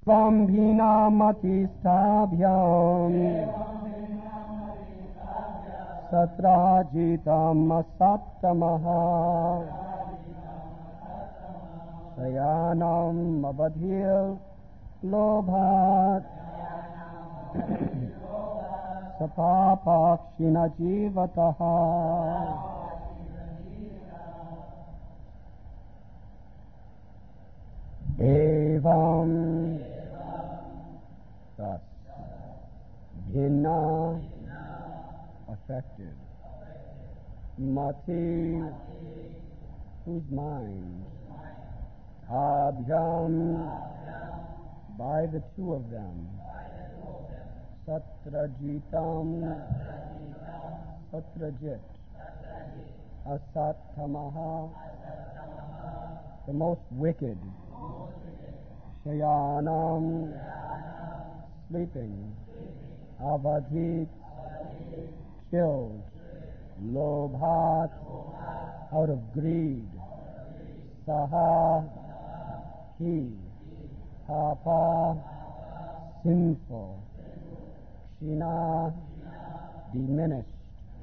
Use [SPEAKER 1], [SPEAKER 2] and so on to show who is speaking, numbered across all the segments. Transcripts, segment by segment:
[SPEAKER 1] Evam bhinamatistabhyam satrajitam asatamaha sayanam abadhil lobhat sapapakshina jivataha. Evam, thus, bhinna, affected, mati, whose mind, abhyam, by the two of them, satrajitam, satrajit, asatamaha, the most wicked, shayanam, sleeping, avadhit, chilled, lobhat, out of greed, saha, he, papa, sinful, kshina, diminished,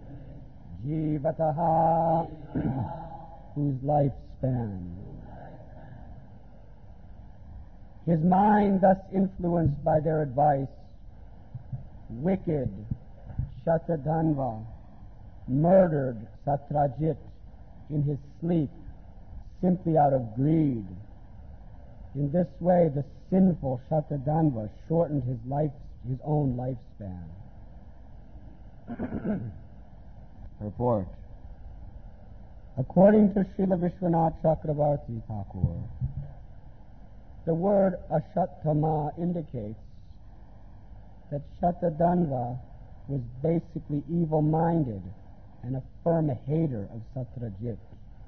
[SPEAKER 1] jivataha, whose lifespan. His mind, thus influenced by their advice, wicked Shatadhanva murdered Satrajit in his sleep simply out of greed. In this way, the sinful Shatadhanva shortened his own lifespan. Report. According to Srila Vishwanath Chakravarti Thakur, the word ashattama indicates that Shatadhanva was basically evil-minded and a firm hater of Satrajit.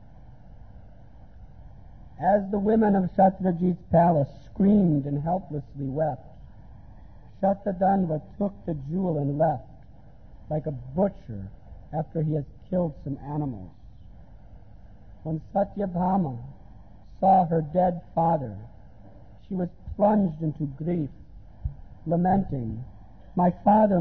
[SPEAKER 1] As the women of Satrajit's palace screamed and helplessly wept, Shatadhanva took the jewel and left, like a butcher after he has killed some animals. When Satyabhama saw her dead father, she was plunged into grief, lamenting, my father,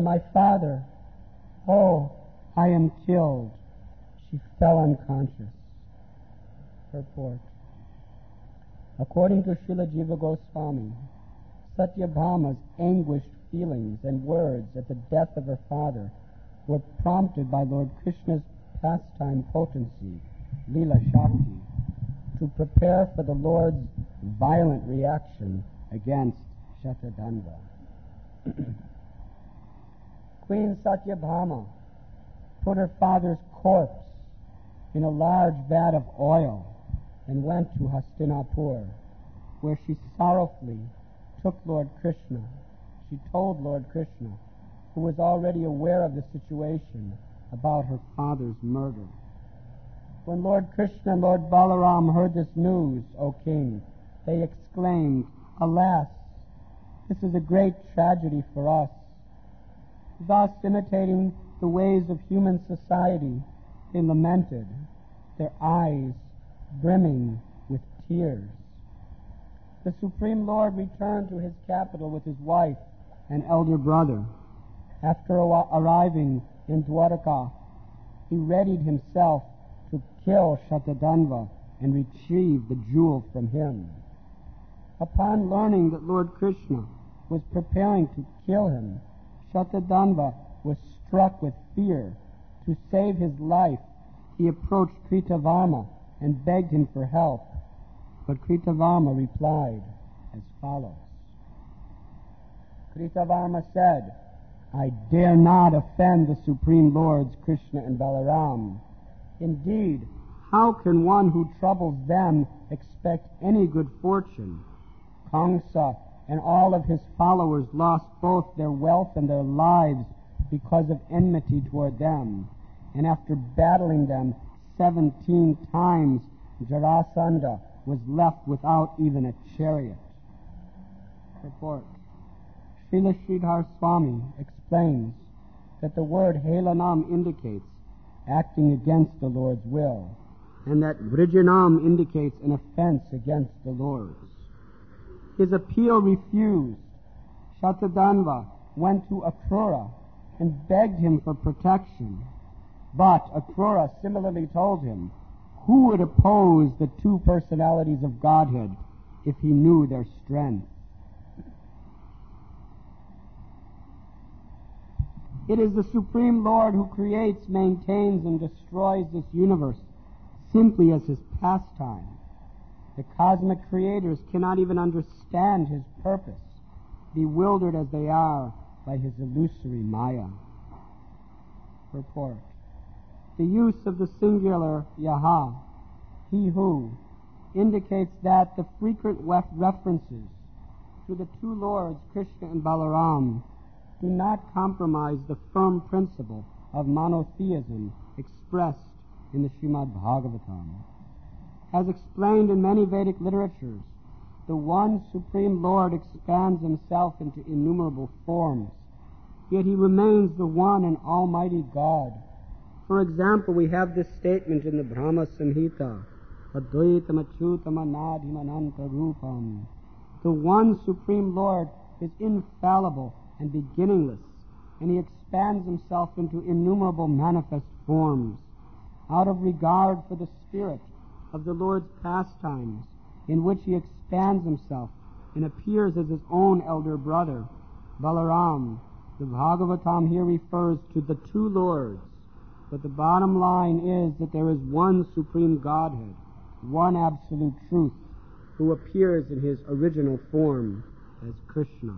[SPEAKER 1] oh, I am killed." She fell unconscious. Purport. According to Srila Jiva Goswami, Satyabhama's anguished feelings and words at the death of her father were prompted by Lord Krishna's pastime potency, Leela Shakti, to prepare for the Lord's violent reaction against Shatadhanva. Queen Satyabhama put her father's corpse in a large vat of oil and went to Hastinapur, where she sorrowfully took Lord Krishna. She told Lord Krishna, who was already aware of the situation, about her father's murder. When Lord Krishna and Lord Balaram heard this news, O king, they exclaimed, "Alas, this is a great tragedy for us." Thus, imitating the ways of human society, they lamented, their eyes brimming with tears. The Supreme Lord returned to his capital with his wife and elder brother. After arriving in Dwarka, he readied himself to kill Shatadhanva and retrieve the jewel from him. Upon learning that Lord Krishna was preparing to kill him, Shatadhanva was struck with fear. To save his life, he approached Kritavarma and begged him for help. But Kritavarma replied as follows. Kritavarma said, "I dare not offend the Supreme Lords Krishna and Balaram. Indeed, how can one who troubles them expect any good fortune? Kamsa and all of his followers lost both their wealth and their lives because of enmity toward them. And after battling them 17 times, Jarasandha was left without even a chariot." Report. Srila Sridhar Swami explains that the word Helanam indicates acting against the Lord's will, and that Vrijanam indicates an offense against the Lord's. His appeal refused. Shatadhanva went to Akrura and begged him for protection. But Akrura similarly told him, who would oppose the two personalities of Godhead if he knew their strength? It is the Supreme Lord who creates, maintains, and destroys this universe simply as his pastime. The cosmic creators cannot even understand his purpose, bewildered as they are by his illusory Maya. Purport. The use of the singular Yaha, he who, indicates that the frequent references to the two lords, Krishna and Balaram, do not compromise the firm principle of monotheism expressed in the Srimad Bhagavatam. As explained in many Vedic literatures, the one Supreme Lord expands himself into innumerable forms, yet he remains the one and almighty God. For example, we have this statement in the Brahma Samhita, Advaitam Achyutam Anadhim Ananta Rupam. The one Supreme Lord is infallible and beginningless, and he expands himself into innumerable manifest forms. Out of regard for the spirit of the Lord's pastimes, in which he expands himself and appears as his own elder brother, Balaram, the Bhagavatam here refers to the two Lords, but the bottom line is that there is one Supreme Godhead, one absolute truth, who appears in his original form as Krishna.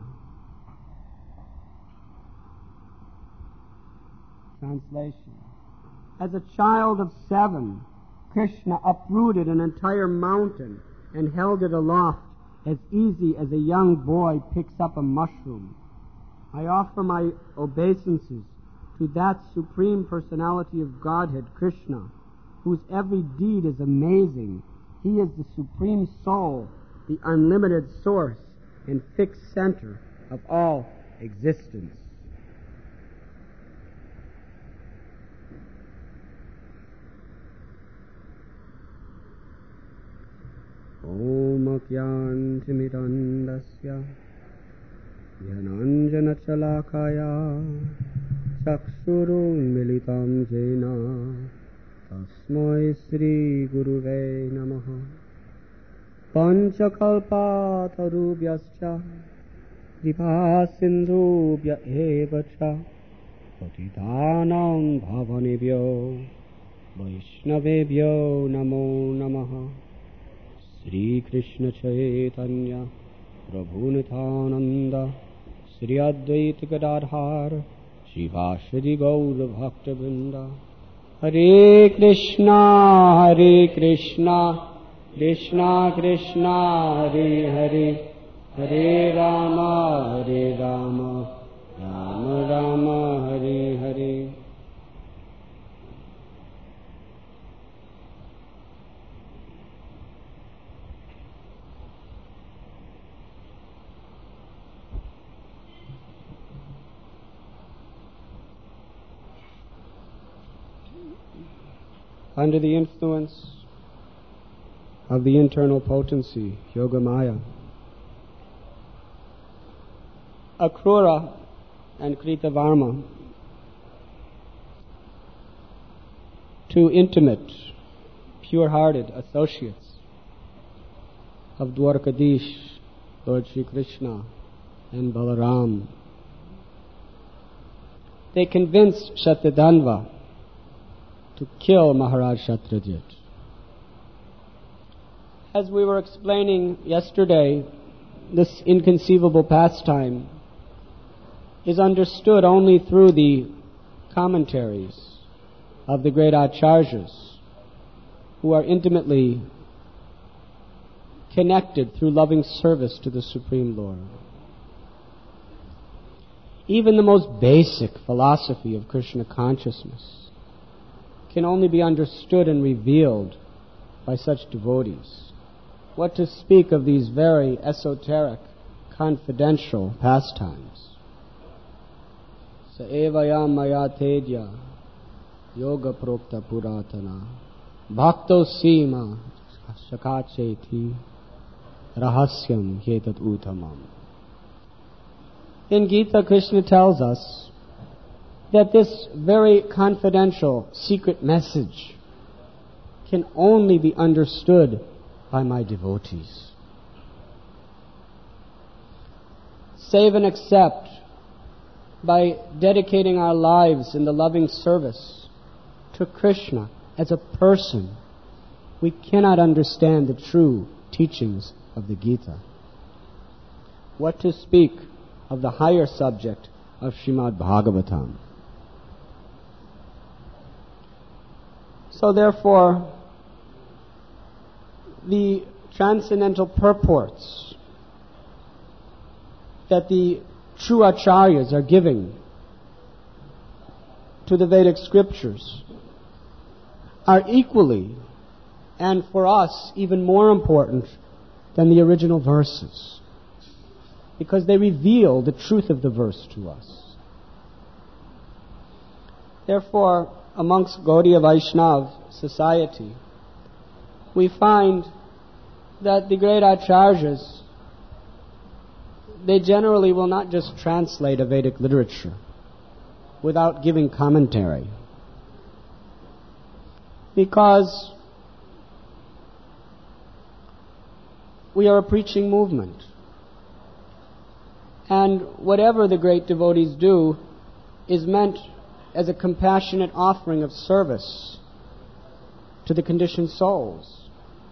[SPEAKER 1] Translation. As a child of 7, Krishna uprooted an entire mountain and held it aloft as easy as a young boy picks up a mushroom. I offer my obeisances to that Supreme Personality of Godhead, Krishna, whose every deed is amazing. He is the Supreme Soul, the unlimited source and fixed center of all existence. Om Akyantimidandasya Yananjanachalakaya Chakshurun Militam Jena Tasmai Sri Guruve Namaha Panchakalpa Tarubhyascha Kripa Sindhubhya Evacha Patitanam Bhavanebhyo Vaishnavebhyo Namo Namaha Sri Krishna Chaitanya Prabhu Nityananda Sri Advaita Gadadhar Shivashri Gaura Bhakta Vrinda Hare Krishna Krishna Krishna Hare Hare Hare Rama Rama Rama Hare Hare. Under the influence of the internal potency, Yogamaya, Akrura and Kritavarma, two intimate, pure-hearted associates of Dwarkadish, Lord Sri Krishna, and Balaram, they convinced Shatadhanva to kill Maharaj Shatrajit. As we were explaining yesterday, this inconceivable pastime is understood only through the commentaries of the great Acharyas, who are intimately connected through loving service to the Supreme Lord. Even the most basic philosophy of Krishna consciousness can only be understood and revealed by such devotees. What to speak of these very esoteric, confidential pastimes? Sa evayam maya tedya yoga prokta puratana bhakto sima shakacheti. rahasyam hyetat uttamam. In Gita, Krishna tells us that this very confidential, secret message can only be understood by my devotees. Save and accept by dedicating our lives in the loving service to Krishna as a person, we cannot understand the true teachings of the Gita. What to speak of the higher subject of Srimad Bhagavatam? So therefore, the transcendental purports that the true acharyas are giving to the Vedic scriptures are equally, and for us even more important than the original verses, because they reveal the truth of the verse to us. Therefore, amongst Gaudiya Vaishnav society, we find that the great acharyas, they generally will not just translate a Vedic literature without giving commentary, because we are a preaching movement, and whatever the great devotees do is meant as a compassionate offering of service to the conditioned souls.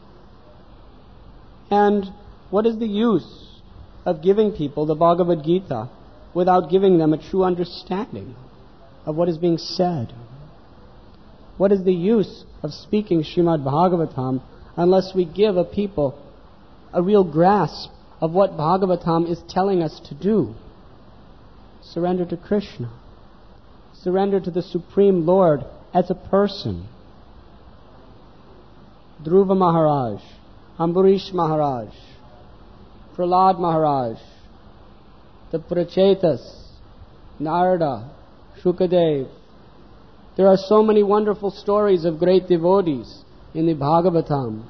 [SPEAKER 1] And what is the use of giving people the Bhagavad Gita without giving them a true understanding of what is being said? What is the use of speaking Srimad Bhagavatam unless we give a people a real grasp of what Bhagavatam is telling us to do? Surrender to Krishna. Surrender to the Supreme Lord as a person. Dhruva Maharaj, Ambarish Maharaj, Prahlad Maharaj, the Prachetas, Narada, Shukadev. There are so many wonderful stories of great devotees in the Bhagavatam.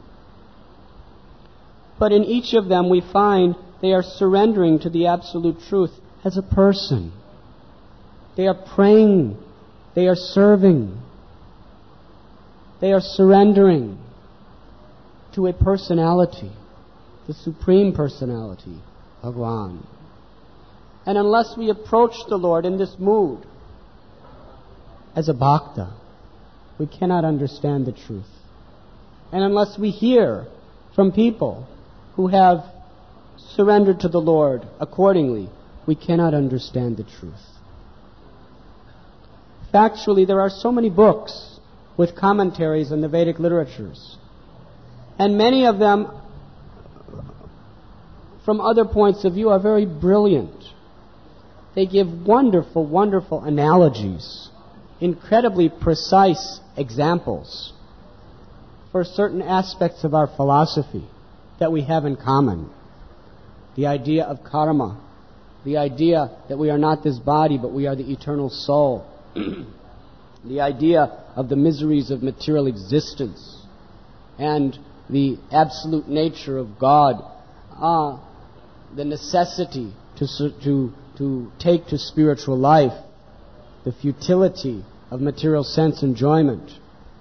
[SPEAKER 1] But in each of them we find they are surrendering to the absolute truth as a person. They are praying. They are serving. They are surrendering to a personality, the Supreme Personality, Bhagwan. And unless we approach the Lord in this mood, as a bhakta, we cannot understand the truth. And unless we hear from people who have surrendered to the Lord accordingly, we cannot understand the truth. Factually, there are so many books with commentaries on the Vedic literatures, and many of them, from other points of view, are very brilliant. They give wonderful, wonderful analogies, incredibly precise examples for certain aspects of our philosophy that we have in common. The idea of karma, the idea that we are not this body, but we are the eternal soul. The idea of the miseries of material existence and the absolute nature of God, the necessity to take to spiritual life, the futility of material sense enjoyment.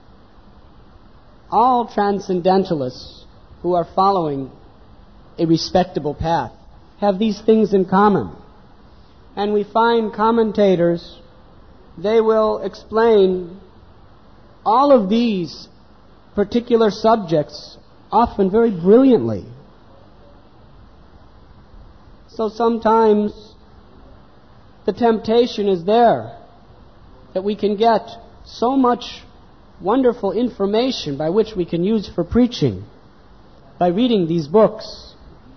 [SPEAKER 1] All transcendentalists who are following a respectable path have these things in common. And we find commentators, they will explain all of these particular subjects often very brilliantly. So sometimes the temptation is there that we can get so much wonderful information by which we can use for preaching by reading these books.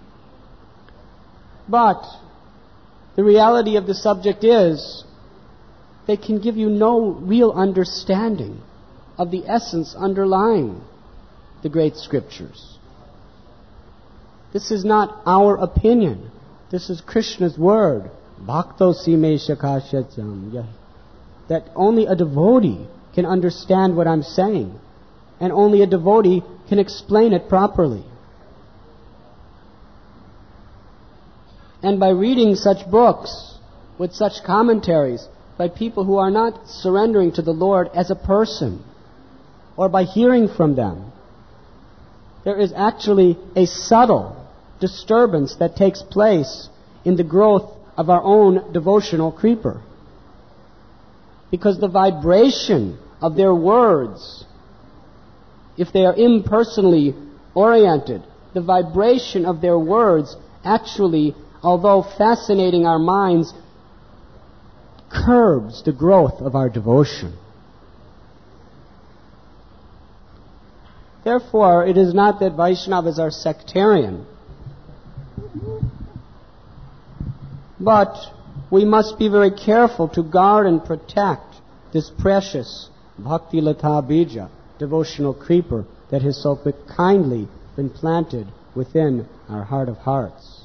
[SPEAKER 1] But the reality of the subject is they can give you no real understanding of the essence underlying the great scriptures. This is not our opinion. This is Krishna's word. Bhakto sime shakashatyam. That only a devotee can understand what I'm saying, and only a devotee can explain it properly. And by reading such books, with such commentaries, by people who are not surrendering to the Lord as a person, or by hearing from them, there is actually a subtle disturbance that takes place in the growth of our own devotional creeper. Because the vibration of their words, if they are impersonally oriented, the vibration of their words actually, although fascinating our minds, curbs the growth of our devotion. Therefore, it is not that Vaishnavas are sectarian, but we must be very careful to guard and protect this precious Bhakti Lata Bija, devotional creeper, that has so kindly been planted within our heart of hearts.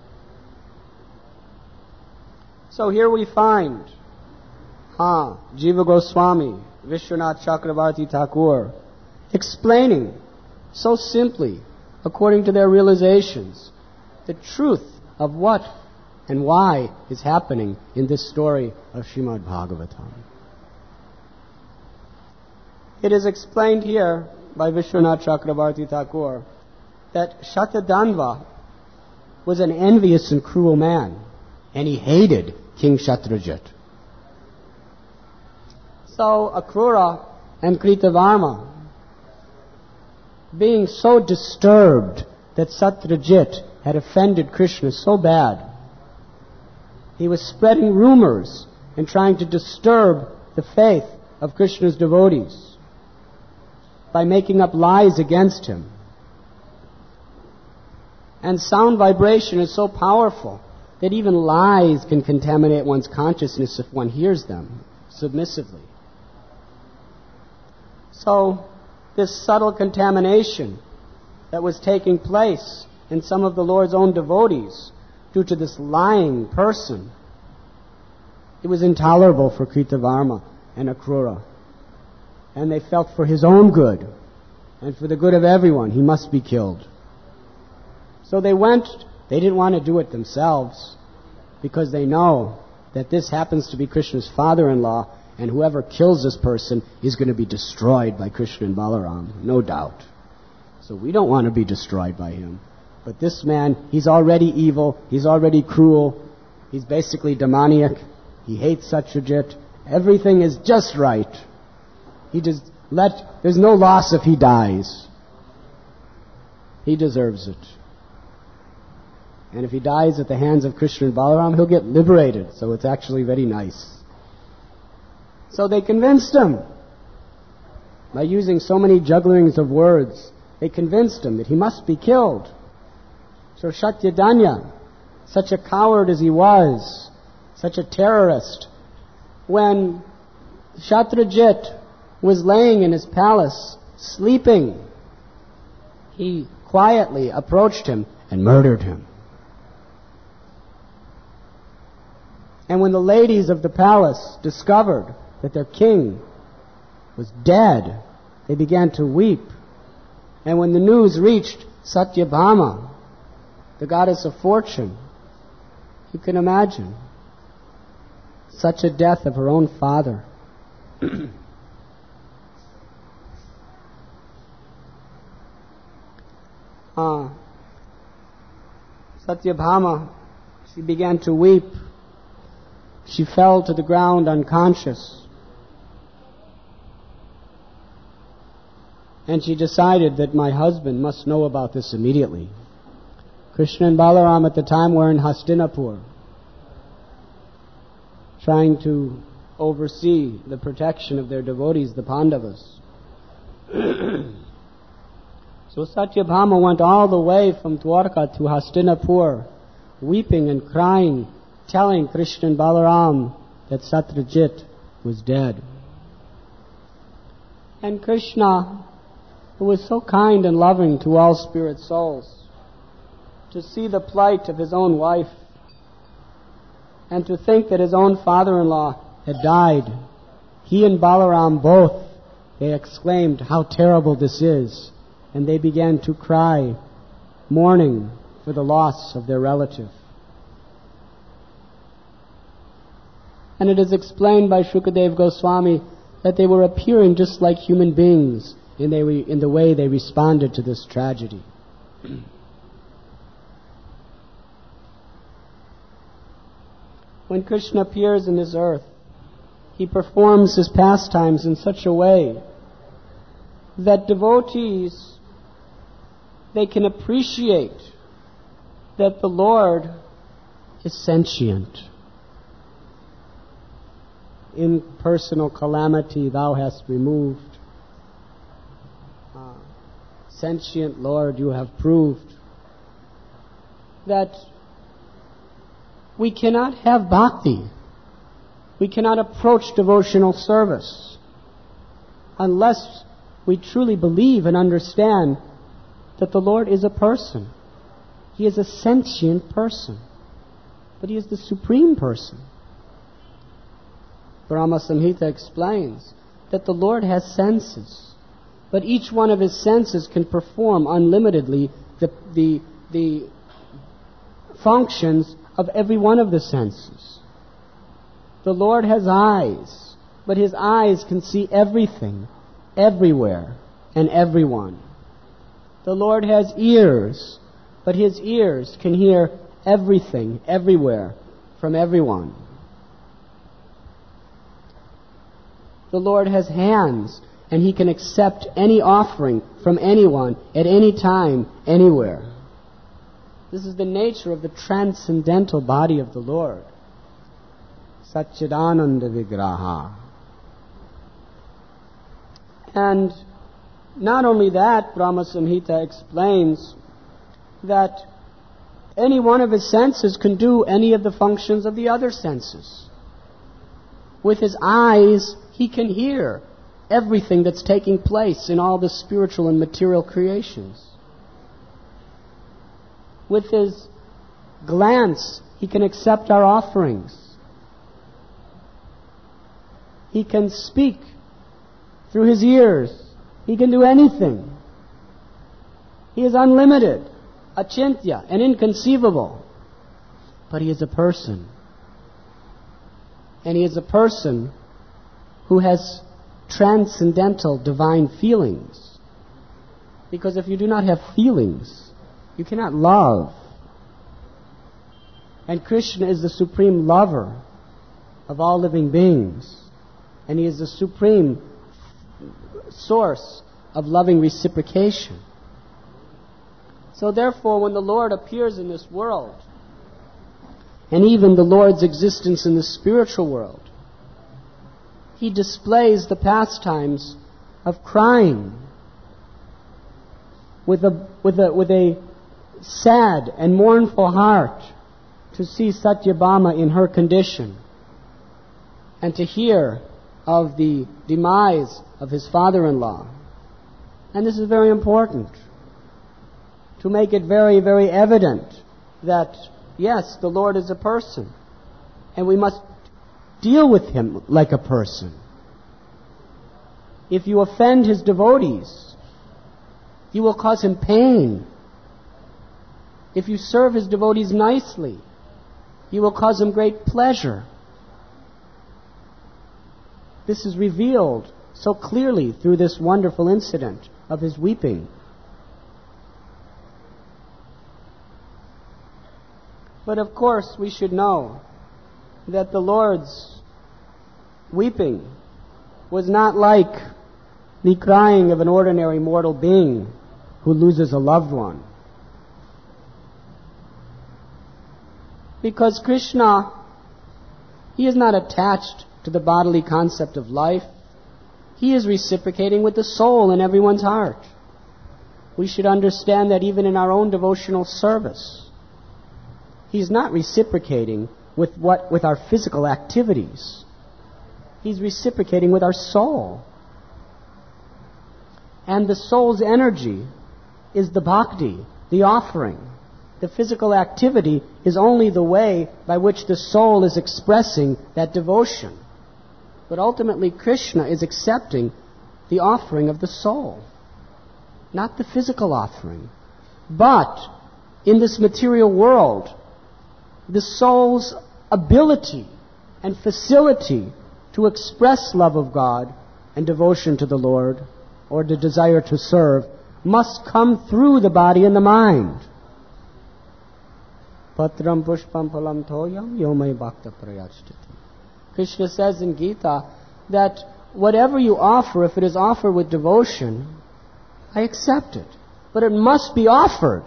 [SPEAKER 1] So here we find Jiva Goswami, Vishwanath Chakravarti Thakur, explaining so simply, according to their realizations, the truth of what and why is happening in this story of Srimad Bhagavatam. It is explained here by Vishwanath Chakravarti Thakur that Shatadhanva was an envious and cruel man, and he hated King Shatrajit. So Akrura and Kritavarma, being so disturbed that Satyajit had offended Krishna so bad, he was spreading rumors and trying to disturb the faith of Krishna's devotees by making up lies against him. And sound vibration is so powerful that even lies can contaminate one's consciousness if one hears them submissively. So, this subtle contamination that was taking place in some of the Lord's own devotees due to this lying person, it was intolerable for Kritavarma and Akrura. And they felt for his own good and for the good of everyone, he must be killed. So they didn't want to do it themselves because they know that this happens to be Krishna's father-in-law, and whoever kills this person is going to be destroyed by Krishna and Balaram, no doubt. So we don't want to be destroyed by him. But this man, he's already evil, he's already cruel, he's basically demoniac, he hates Satyajit, everything is just right. There's no loss if he dies. He deserves it. And if he dies at the hands of Krishna and Balaram, he'll get liberated, so it's actually very nice. So they convinced him. By using so many jugglings of words, they convinced him that he must be killed. So Shatyadanya, such a coward as he was, such a terrorist, when Shatrajit was laying in his palace, sleeping, he quietly approached him and murdered him. And when the ladies of the palace discovered that their king was dead, they began to weep. And when the news reached Satyabhama, the goddess of fortune, you can imagine such a death of her own father. Satyabhama, she began to weep. She fell to the ground unconscious. And she decided that my husband must know about this immediately. Krishna and Balaram at the time were in Hastinapur, trying to oversee the protection of their devotees, the Pandavas. So Satyabhama went all the way from Dwarka to Hastinapur, weeping and crying, telling Krishna and Balaram that Satyajit was dead. And Krishna, who was so kind and loving to all spirit souls, to see the plight of his own wife and to think that his own father-in-law had died, he and Balaram both, they exclaimed, "How terrible this is!" And they began to cry, mourning for the loss of their relative. And it is explained by Shukadeva Goswami that they were appearing just like human beings in the way they responded to this tragedy. When Krishna appears in this earth, he performs his pastimes in such a way that devotees, they can appreciate that the Lord is sentient. In personal calamity thou hast removed. Sentient Lord, you have proved that we cannot have bhakti, we cannot approach devotional service unless we truly believe and understand that the Lord is a person. He is a sentient person, but He is the supreme person. Brahma Samhita explains that the Lord has senses, but each one of His senses can perform unlimitedly the functions of every one of the senses. The Lord has eyes, but His eyes can see everything, everywhere, and everyone. The Lord has ears, but His ears can hear everything, everywhere, from everyone. The Lord has hands, and He can accept any offering from anyone, at any time, anywhere. This is the nature of the transcendental body of the Lord. Satchidananda Vigraha. And not only that, Brahma Samhita explains that any one of His senses can do any of the functions of the other senses. With His eyes, He can hear everything that's taking place in all the spiritual and material creations. With His glance, He can accept our offerings. He can speak through His ears. He can do anything. He is unlimited, achintya, and inconceivable. But He is a person. And He is a person who has transcendental divine feelings. Because if you do not have feelings, you cannot love. And Krishna is the supreme lover of all living beings. And He is the supreme source of loving reciprocation. So therefore, when the Lord appears in this world, and even the Lord's existence in the spiritual world, He displays the pastimes of crying with a sad and mournful heart to see Satyabhama in her condition and to hear of the demise of his father-in-law. And this is very important, to make it very, very evident that, yes, the Lord is a person, and we must deal with Him like a person. If you offend His devotees, you will cause Him pain. If you serve His devotees nicely, you will cause Him great pleasure. This is revealed so clearly through this wonderful incident of His weeping. But of course, we should know that the Lord's weeping was not like the crying of an ordinary mortal being who loses a loved one. Because Krishna, He is not attached to the bodily concept of life. He is reciprocating with the soul in everyone's heart. We should understand that even in our own devotional service, He's not reciprocating with our physical activities. He's reciprocating with our soul. And the soul's energy is the bhakti, the offering. The physical activity is only the way by which the soul is expressing that devotion. But ultimately, Krishna is accepting the offering of the soul, not the physical offering. But in this material world, the soul's ability and facility to express love of God and devotion to the Lord, or the desire to serve, must come through the body and the mind. Patram pushpam phalam thoyam yomai bhakta prayachtiti. Krishna says in Gita that whatever you offer, if it is offered with devotion, I accept it. But it must be offered.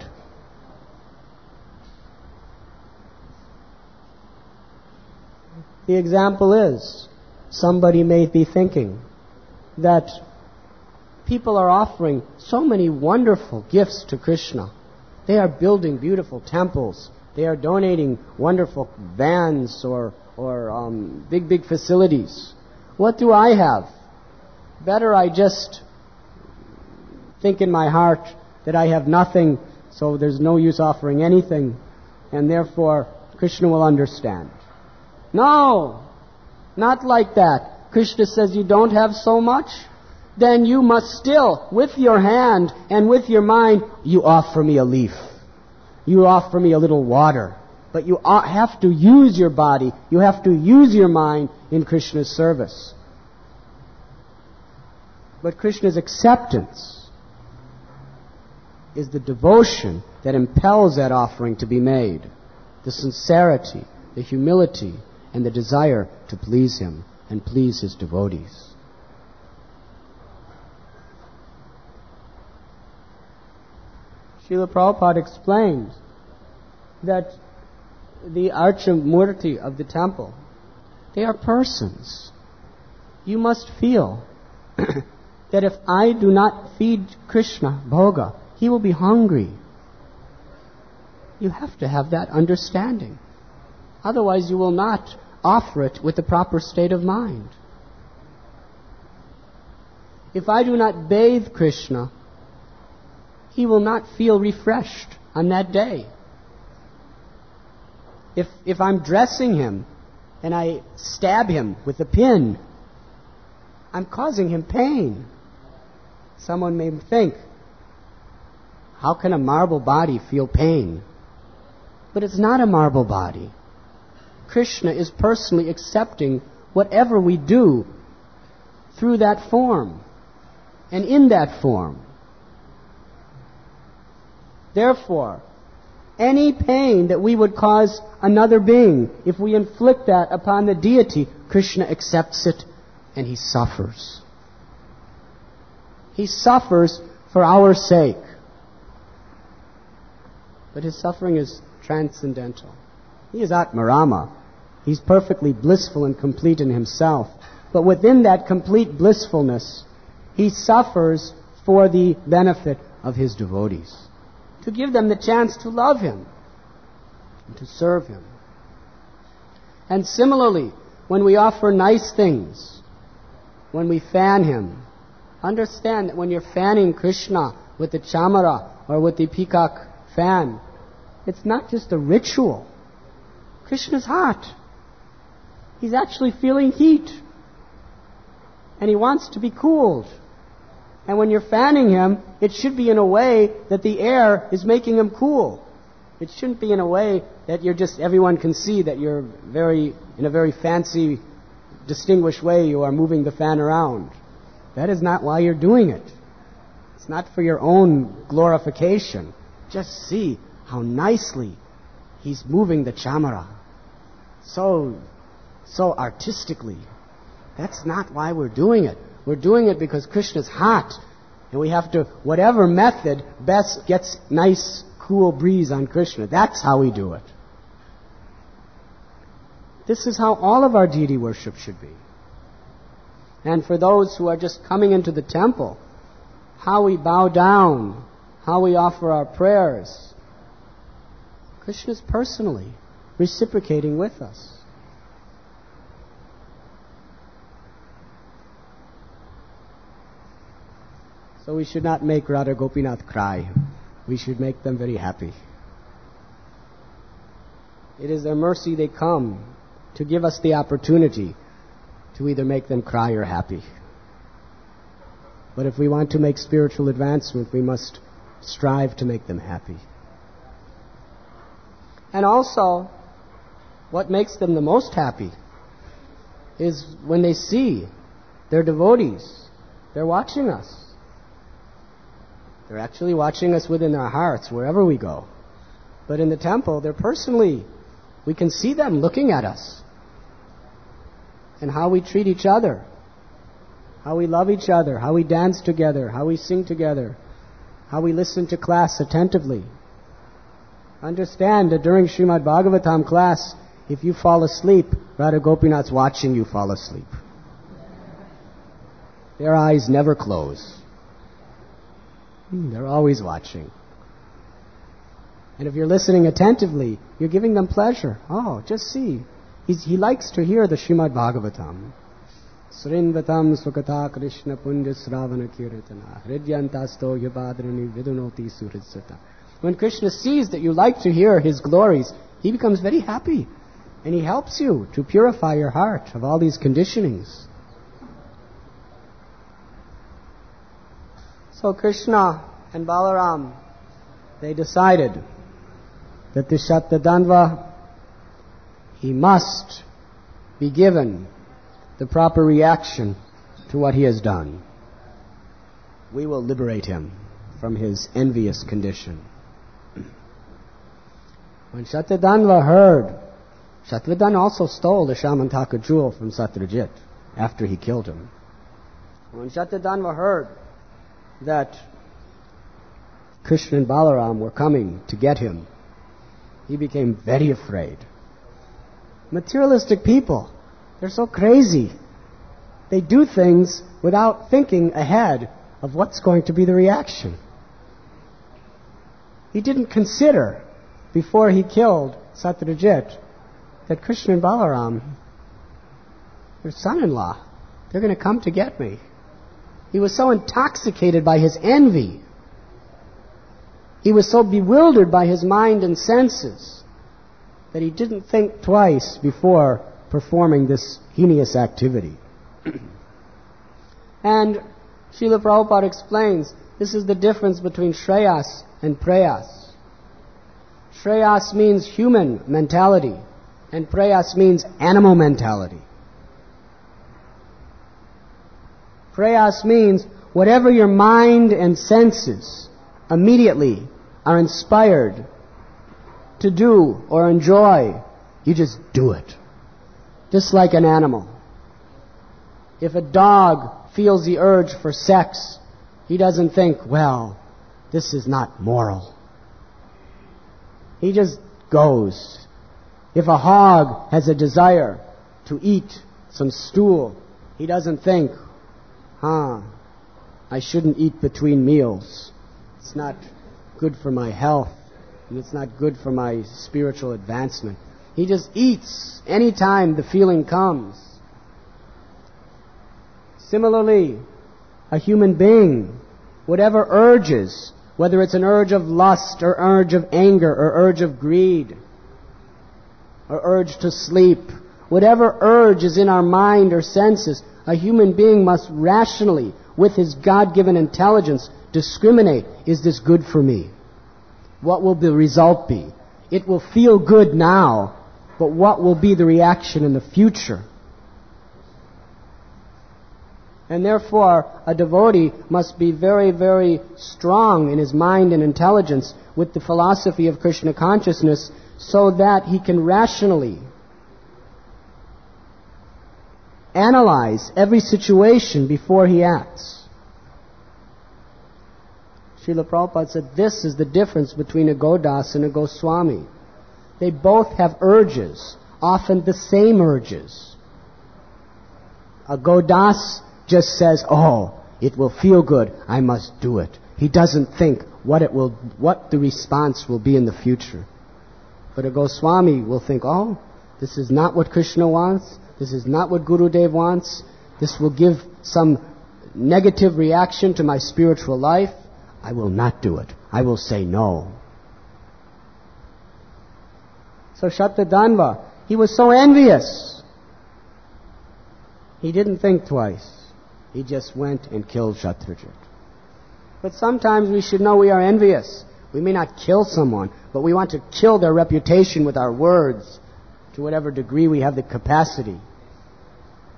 [SPEAKER 1] The example is, somebody may be thinking that people are offering so many wonderful gifts to Krishna. They are building beautiful temples. They are donating wonderful vans or big facilities. What do I have? Better I just think in my heart that I have nothing, so there's no use offering anything, and therefore Krishna will understand. No, not like that. Krishna says you don't have so much, then you must still, with your hand and with your mind, you offer me a leaf. You offer me a little water. But you have to use your body, you have to use your mind in Krishna's service. But Krishna's acceptance is the devotion that impels that offering to be made. The sincerity, the humility, and the desire to please Him and please His devotees. Srila Prabhupada explains that the Archamurti of the temple, they are persons. You must feel that if I do not feed Krishna, Bhoga, he will be hungry. You have to have that understanding. Otherwise you will not offer it with the proper state of mind. If I do not bathe Krishna, he will not feel refreshed on that day. If I'm dressing him and I stab him with a pin, I'm causing him pain. Someone may think, how can a marble body feel pain? But it's not a marble body. Krishna is personally accepting whatever we do through that form and in that form. Therefore, any pain that we would cause another being, if we inflict that upon the deity, Krishna accepts it and he suffers. He suffers for our sake. But his suffering is transcendental. He is Atmarama. He's perfectly blissful and complete in himself. But within that complete blissfulness, he suffers for the benefit of his devotees, to give them the chance to love him and to serve him. And similarly, when we offer nice things, when we fan him, understand that when you're fanning Krishna with the chamara or with the peacock fan, it's not just a ritual. Krishna's hot. He's actually feeling heat. And he wants to be cooled. And when you're fanning him, it should be in a way that the air is making him cool. It shouldn't be in a way that you're just, everyone can see that you're in a very fancy, distinguished way you are moving the fan around. That is not why you're doing it. It's not for your own glorification. Just see how nicely he's moving the chamara. So artistically. That's not why we're doing it. We're doing it because Krishna's hot. And we have to, whatever method best gets nice, cool breeze on Krishna. That's how we do it. This is how all of our deity worship should be. And for those who are just coming into the temple, how we bow down, how we offer our prayers, Krishna's personally reciprocating with us. So we should not make Radha Gopinath cry. We should make them very happy. It is their mercy they come to give us the opportunity to either make them cry or happy. But if we want to make spiritual advancement, we must strive to make them happy. And also, what makes them the most happy
[SPEAKER 2] is when they see their devotees, they're watching us. They're actually watching us within our hearts, wherever we go. But in the temple, they're personally, we can see them looking at us. And how we treat each other, how we love each other, how we dance together, how we sing together, how we listen to class attentively. Understand that during Srimad Bhagavatam class, if you fall asleep, Radha Gopinath's watching you fall asleep. Their eyes never close. They're always watching. And if you're listening attentively, you're giving them pleasure. Oh, just see. He likes to hear the Srimad Bhagavatam. Srinvatam Sukata Krishna Punja Sravana Kirtana Hridyantasto Yabadrani Vidunoti Suritsata. When Krishna sees that you like to hear his glories, he becomes very happy. And he helps you to purify your heart of all these conditionings. So Krishna and Balaram, they decided that the Shatadandva, he must be given the proper reaction to what he has done. We will liberate him from his envious condition. When Shatadandva heard, Shatadandva also stole the Shamantaka jewel from Satyajit after he killed him. When Shatadandva heard that Krishna and Balaram were coming to get him, he became very afraid. Materialistic people, they're so crazy. They do things without thinking ahead of what's going to be the reaction. He didn't consider, before he killed Satyajit, that Krishna and Balaram, their son-in-law, they're going to come to get me. He was so intoxicated by his envy. He was so bewildered by his mind and senses that he didn't think twice before performing this heinous activity. And Srila Prabhupada explains, this is the difference between Shreyas and Preyas. Shreyas means human mentality, and Preyas means animal mentality. Preyas means whatever your mind and senses immediately are inspired to do or enjoy, you just do it. Just like an animal. If a dog feels the urge for sex, he doesn't think, well, this is not moral. He just goes. If a hog has a desire to eat some stool, he doesn't think, I shouldn't eat between meals. It's not good for my health, and it's not good for my spiritual advancement. He just eats anytime the feeling comes. Similarly, a human being, whatever urges, whether it's an urge of lust or urge of anger or urge of greed or urge to sleep, whatever urge is in our mind or senses, a human being must rationally, with his God-given intelligence, discriminate, is this good for me? What will the result be? It will feel good now, but what will be the reaction in the future? And therefore, a devotee must be very, very strong in his mind and intelligence with the philosophy of Krishna consciousness so that he can rationally analyze every situation before he acts. Srila Prabhupada said this is the difference between a Godas and a Goswami. They both have urges, often the same urges. A Godas just says, it will feel good, I must do it. He doesn't think what the response will be in the future. But a Goswami will think, this is not what Krishna wants, this is not what Gurudev wants, this will give some negative reaction to my spiritual life, I will not do it. I will say no. So Shatadandva, he was so envious. He didn't think twice. He just went and killed Shatrujit. But sometimes we should know we are envious. We may not kill someone, but we want to kill their reputation with our words to whatever degree we have the capacity.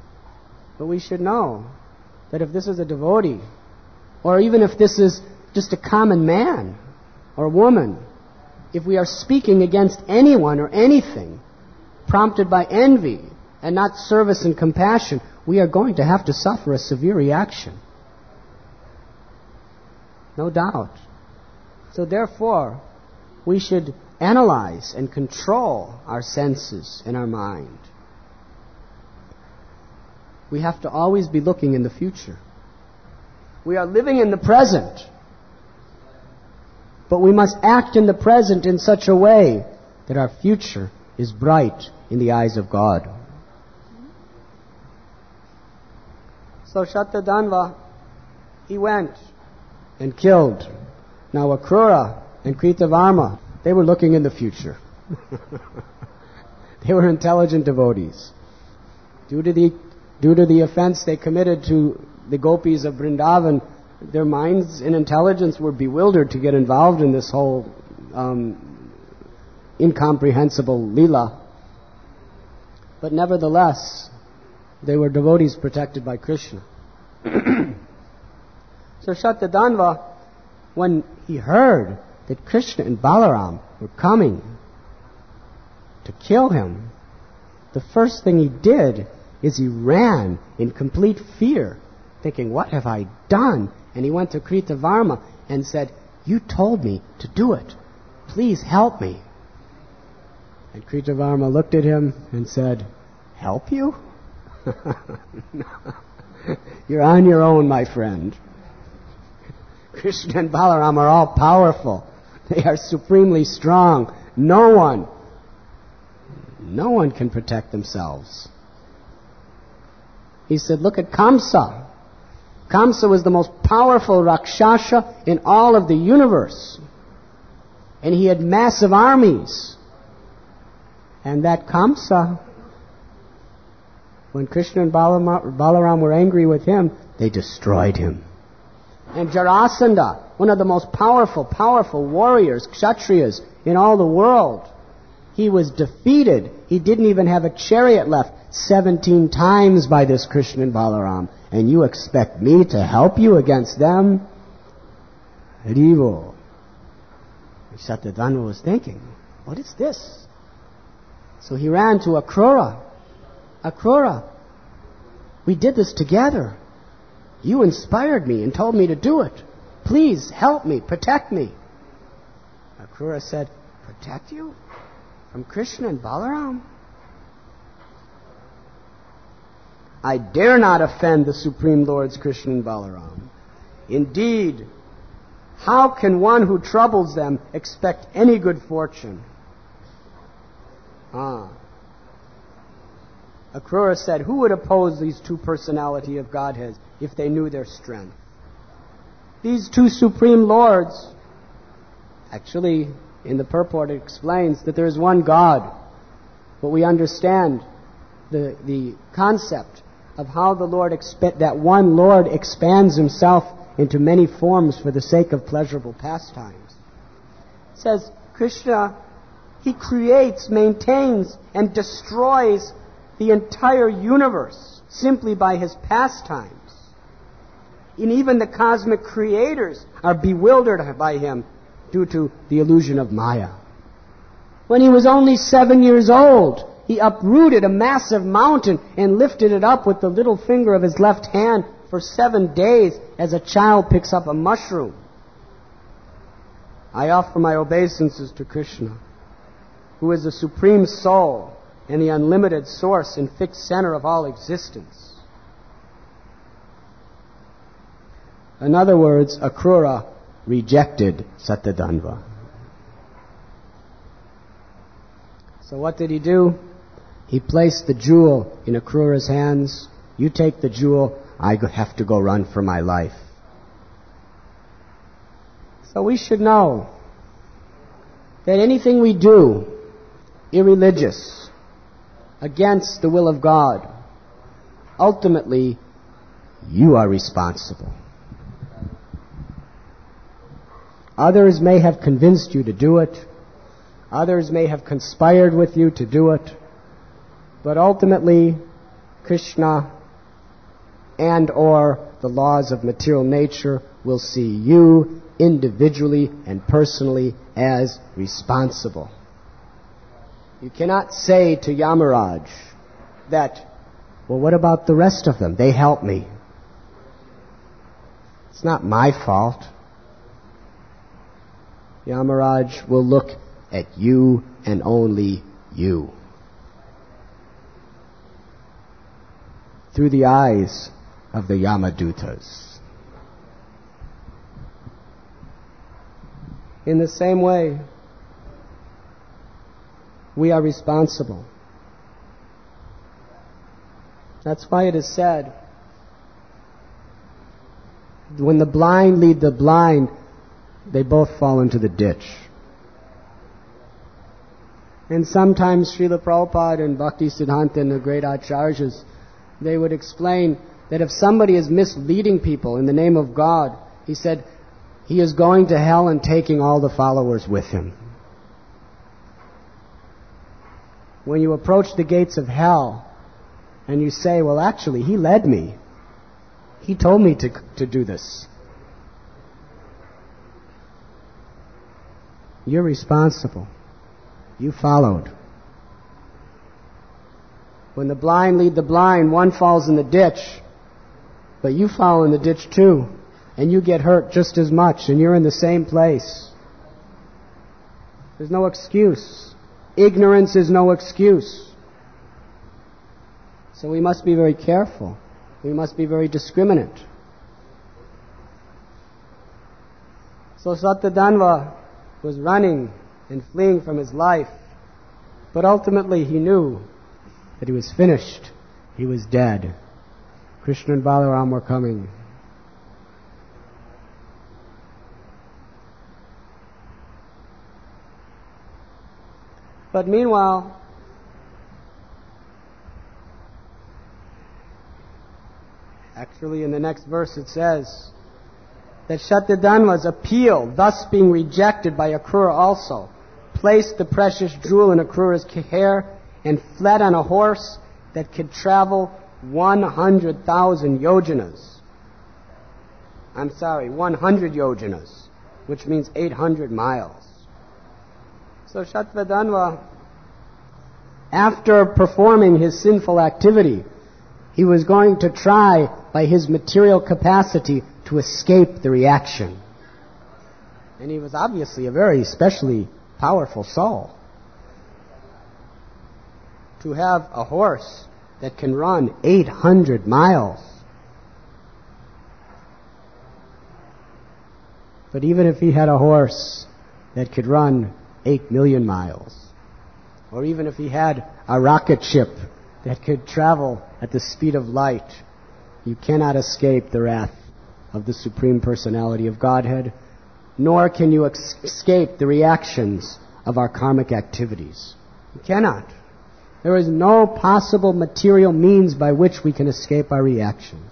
[SPEAKER 2] But we should know that if this is a devotee, or even if this is just a common man or woman, if we are speaking against anyone or anything, prompted by envy and not service and compassion, we are going to have to suffer a severe reaction. No doubt. So therefore, we should analyze and control our senses and our mind. We have to always be looking in the future. We are living in the present, but we must act in the present in such a way that our future is bright in the eyes of God. So Shatadhanva, he went and killed. Now Akrura and Kritavarma, they were looking in the future. They were intelligent devotees. Due to the offense they committed to the gopis of Vrindavan, their minds and intelligence were bewildered to get involved in this whole incomprehensible lila. But nevertheless, they were devotees protected by Krishna. So Shatadhanva, when he heard that Krishna and Balaram were coming to kill him, the first thing he did is he ran in complete fear, thinking, what have I done? And he went to Kritavarma and said, you told me to do it. Please help me. And Kritavarma looked at him and said, help you? You're on your own, my friend. Krishna and Balaram are all powerful. They are supremely strong. No one can protect themselves. He said, look at Kamsa. Kamsa was the most powerful Rakshasa in all of the universe. And he had massive armies. And that Kamsa, when Krishna and Balaram were angry with him, they destroyed him. And Jarasandha, one of the most powerful warriors, Kshatriyas in all the world, he was defeated. He didn't even have a chariot left 17 times by this Krishna and Balaram. And you expect me to help you against them? Haribo. Shatadhanva was thinking, what is this? So he ran to Akrura. Akrura, we did this together. You inspired me and told me to do it. Please help me, protect me. Akrura said, protect you? From Krishna and Balaram? I dare not offend the Supreme Lords Krishna and Balaram. Indeed, how can one who troubles them expect any good fortune? Akrura said, who would oppose these two personality of Godheads if they knew their strength? These two Supreme Lords, actually, in the purport it explains that there is one God, but we understand the concept of how the Lord that one Lord expands himself into many forms for the sake of pleasurable pastimes. It says, Krishna, he creates, maintains, and destroys the entire universe simply by his pastimes. And even the cosmic creators are bewildered by him due to the illusion of Maya. When he was only 7 years old, he uprooted a massive mountain and lifted it up with the little finger of his left hand for 7 days as a child picks up a mushroom. I offer my obeisances to Krishna, who is the supreme soul and the unlimited source and fixed center of all existence. In other words, Akrura rejected Shatadhanva. So what did he do? He placed the jewel in Akrura's hands. You take the jewel, I have to go run for my life. So we should know that anything we do, irreligious, against the will of God, ultimately, you are responsible. Others may have convinced you to do it. Others may have conspired with you to do it. But ultimately, Krishna and or the laws of material nature will see you individually and personally as responsible. You cannot say to Yamaraj that, well, what about the rest of them? They help me. It's not my fault. Yamaraj will look at you and only you. Through the eyes of the Yamadutas. In the same way, we are responsible. That's why it is said, when the blind lead the blind, they both fall into the ditch. And sometimes Srila Prabhupada and Bhakti Siddhanta and the great acharyas, they would explain that if somebody is misleading people in the name of God, he said, he is going to hell and taking all the followers with him. When you approach the gates of hell and you say, well, actually, he led me. He told me to do this. You're responsible. You followed. When the blind lead the blind, one falls in the ditch, but you fall in the ditch too, and you get hurt just as much, and you're in the same place. There's no excuse. Ignorance is no excuse. So we must be very careful. We must be very discriminate. So Satyadanva was running and fleeing from his life, but ultimately he knew that he was finished. He was dead. Krishna and Balaram were coming. But meanwhile, actually in the next verse it says that Satyadanva's appeal, thus being rejected by Akrura also, placed the precious jewel in Akrura's hair and fled on a horse that could travel 100,000 yojanas. 100 yojanas, which means 800 miles. So Satyadanva, after performing his sinful activity, he was going to try by his material capacity to escape the reaction. And he was obviously a very especially powerful soul. To have a horse that can run 800 miles. But even if he had a horse that could run 8 million miles, or even if he had a rocket ship that could travel at the speed of light, you cannot escape the wrath of the Supreme Personality of Godhead, nor can you escape the reactions of our karmic activities. You cannot. There is no possible material means by which we can escape our reactions.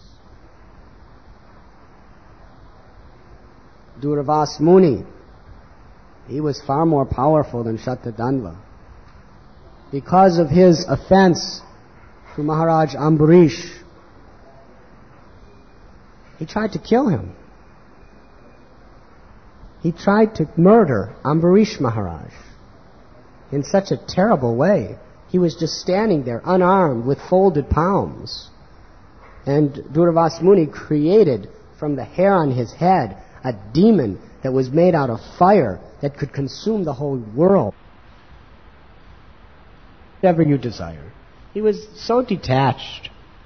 [SPEAKER 2] Durvas Muni, he was far more powerful than Satyadanva. Because of his offense to Maharaj Ambarish, he tried to kill him. He tried to murder Ambarish Maharaj in such a terrible way. He was just standing there unarmed with folded palms. And Durvas Muni created from the hair on his head a demon that was made out of fire that could consume the whole world. Whatever you desire. He was so detached.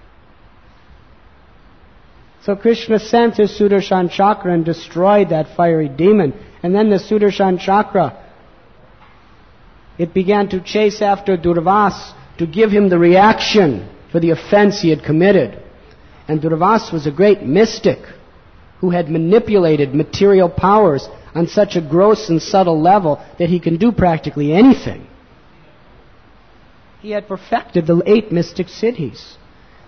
[SPEAKER 2] So Krishna sent his Sudarshan Chakra and destroyed that fiery demon. And then the Sudarshan Chakra, it began to chase after Durvas to give him the reaction for the offense he had committed. And Durvas was a great mystic who had manipulated material powers on such a gross and subtle level that he can do practically anything. He had perfected the 8 mystic siddhis.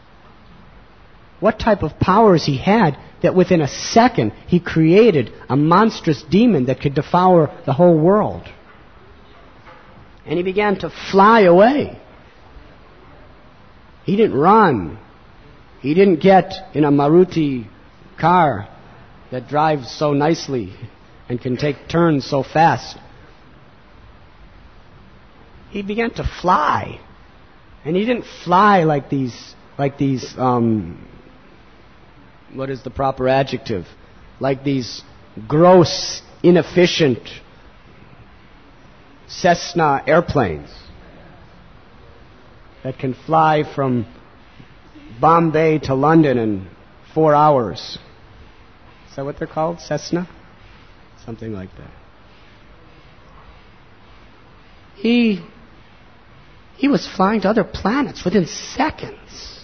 [SPEAKER 2] What type of powers he had that within a second he created a monstrous demon that could devour the whole world. And he began to fly away. He didn't run. He didn't get in a Maruti car that drives so nicely and can take turns so fast. He began to fly. And he didn't fly like these, what is the proper adjective? Like these gross, inefficient Cessna airplanes that can fly from Bombay to London in 4 hours. Is that what they're called? Cessna? Something like that. He was flying to other planets within seconds.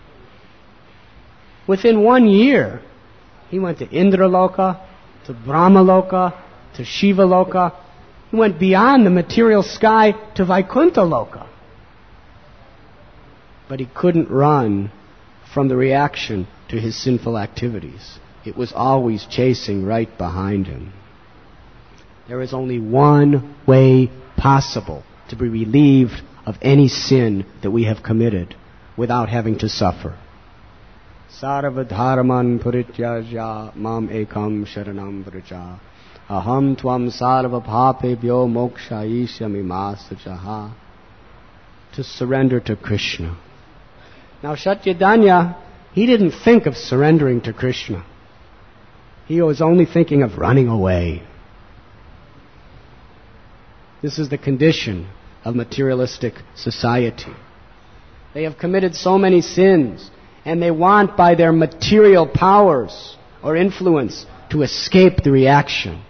[SPEAKER 2] Within 1 year, he went to Indraloka, to Brahmaloka, to Shivaloka. He went beyond the material sky to Vaikuntha Loka. But he couldn't run from the reaction to his sinful activities. It was always chasing right behind him. There is only one way possible to be relieved of any sin that we have committed without having to suffer. Sarvadharman purityaja mam ekam sharanam vraja aham tvam sarva bhapebhyo mokshayishyami masajaha. To surrender to Krishna. Now Shatyadanya, he didn't think of surrendering to Krishna. He was only thinking of running away. This is the condition of materialistic society. They have committed so many sins, and they want by their material powers or influence to escape the reaction.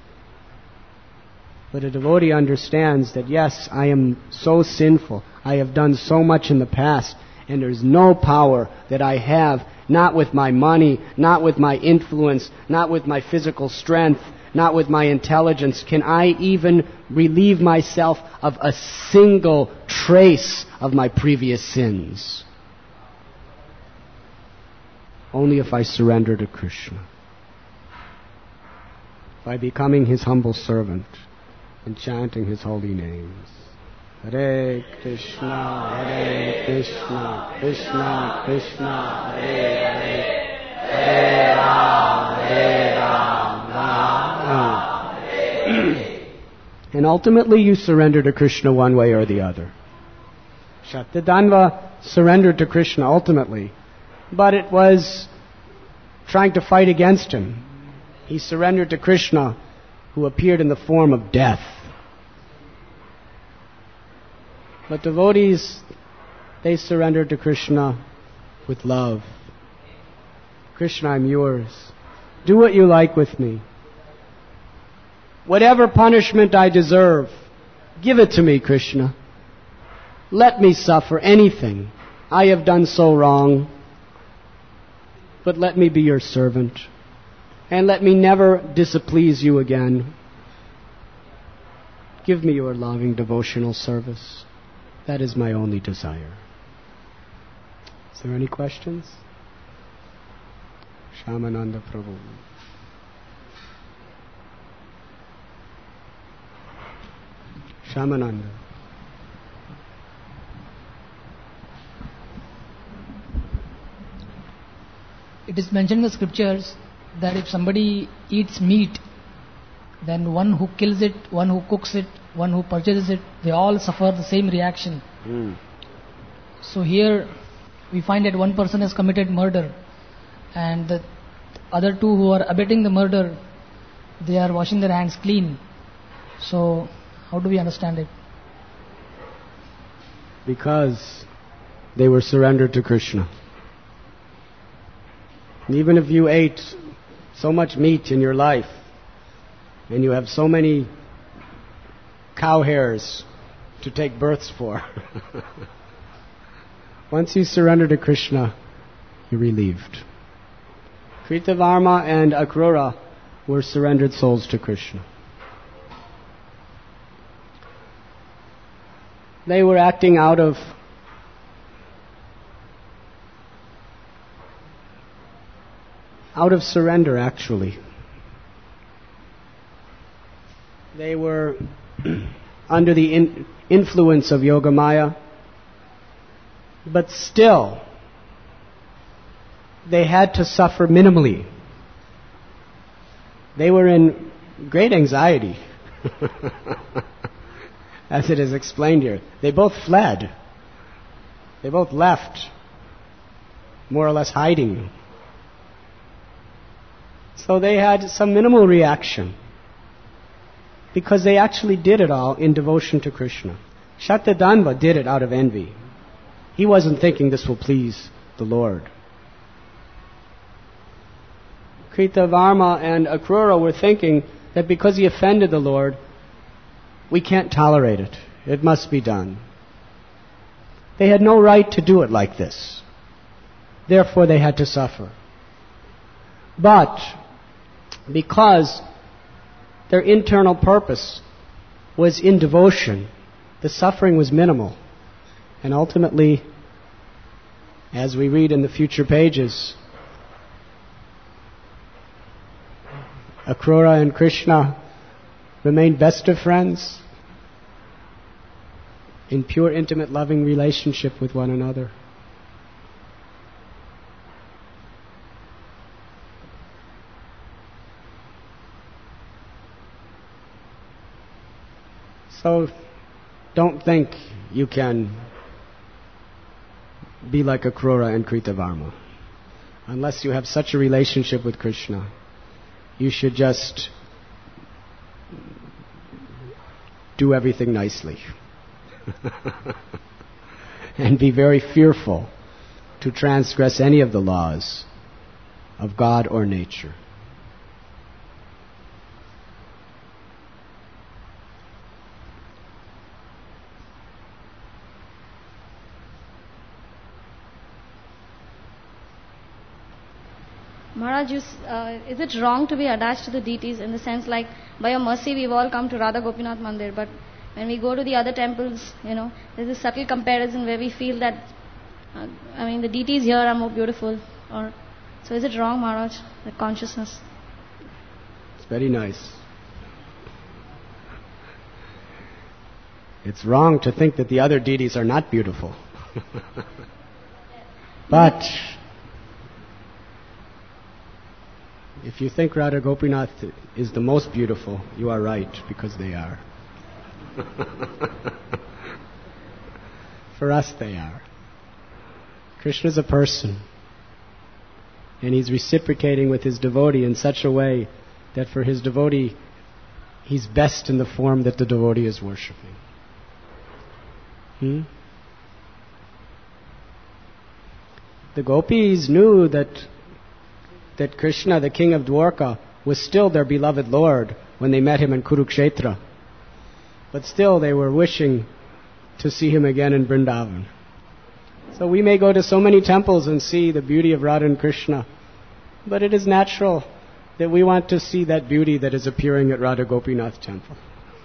[SPEAKER 2] But a devotee understands that yes, I am so sinful, I have done so much in the past, and there's no power that I have, not with my money, not with my influence, not with my physical strength, not with my intelligence, can I even relieve myself of a single trace of my previous sins. Only if I surrender to Krishna. By becoming His humble servant and chanting His holy names. Hare Krishna, Hare Krishna, Krishna Krishna, Hare Hare, Hare Ram, Hare Ram, Ram Hare. And ultimately you surrender to Krishna one way or the other. Shatyadanva surrendered to Krishna ultimately, but it was trying to fight against him. He surrendered to Krishna, who appeared in the form of death. But devotees, they surrender to Krishna with love. Krishna, I'm yours. Do what you like with me. Whatever punishment I deserve, give it to me, Krishna. Let me suffer anything. I have done so wrong. But let me be your servant. And let me never displease you again. Give me your loving devotional service. That is my only desire. Is there any questions? Shamananda Prabhu. Shamananda.
[SPEAKER 3] It is mentioned in the scriptures that if somebody eats meat, then one who kills it, one who cooks it, one who purchases it, they all suffer the same reaction. So here we find that one person has committed murder and the other two who are abetting the murder, they are washing their hands clean. So how do we understand it?
[SPEAKER 2] Because they were surrendered to Krishna. Even if you ate so much meat in your life and you have so many cow hairs to take births for, once you surrender to Krishna, you're relieved. Kritavarma and Akrura were surrendered souls to Krishna. They were acting out of surrender, actually. They were under the influence of Yogamaya, but still, they had to suffer minimally. They were in great anxiety, as it is explained here. They both fled. They both left, more or less hiding. So they had some minimal reaction, because they actually did it all in devotion to Krishna. Shatadhanva did it out of envy. He wasn't thinking this will please the Lord. Kritavarma and Akrura were thinking that because he offended the Lord, we can't tolerate it. It must be done. They had no right to do it like this. Therefore they had to suffer. But because their internal purpose was in devotion, the suffering was minimal. And ultimately, as we read in the future pages, Akrura and Krishna remained best of friends in pure, intimate, loving relationship with one another. So, don't think you can be like Akrura and Kritavarma. Unless you have such a relationship with Krishna, you should just do everything nicely. And be very fearful to transgress any of the laws of God or nature.
[SPEAKER 4] Maharaj, is it wrong to be attached to the deities in the sense like, by your mercy we've all come to Radha Gopinath Mandir, but when we go to the other temples, there's a subtle comparison where we feel that, the deities here are more beautiful. So is it wrong, Maharaj, the consciousness?
[SPEAKER 2] It's very nice. It's wrong to think that the other deities are not beautiful. But if you think Radha Gopinath is the most beautiful, you are right, because they are. For us, they are. Krishna is a person, and he's reciprocating with his devotee in such a way that for his devotee, he's best in the form that the devotee is worshipping. The gopis knew that Krishna, the king of Dwarka, was still their beloved Lord when they met him in Kurukshetra. But still they were wishing to see him again in Vrindavan. So we may go to so many temples and see the beauty of Radha and Krishna, but it is natural that we want to see that beauty that is appearing at Radha Gopinath temple.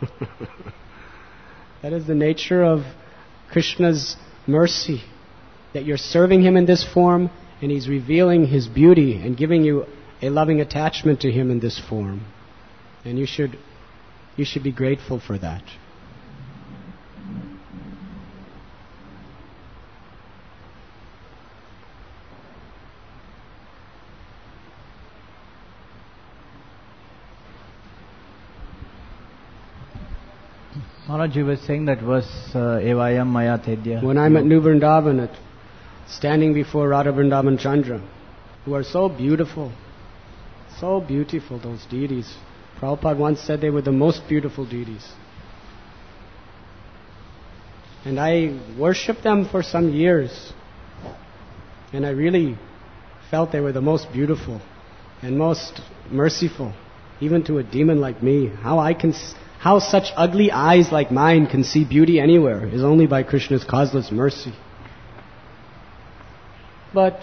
[SPEAKER 2] That is the nature of Krishna's mercy, that you're serving him in this form, and he's revealing his beauty and giving you a loving attachment to him in this form. And you should be grateful for that.
[SPEAKER 5] Maharaj, you were saying that verse, Evayam Maya Tedya.
[SPEAKER 2] When I'm at New Vrindavan, standing before Radha Vrindavan Chandra, who are so beautiful, those deities. Prabhupada once said they were the most beautiful deities. And I worshipped them for some years, and I really felt they were the most beautiful and most merciful, even to a demon like me. How such ugly eyes like mine can see beauty anywhere is only by Krishna's causeless mercy. But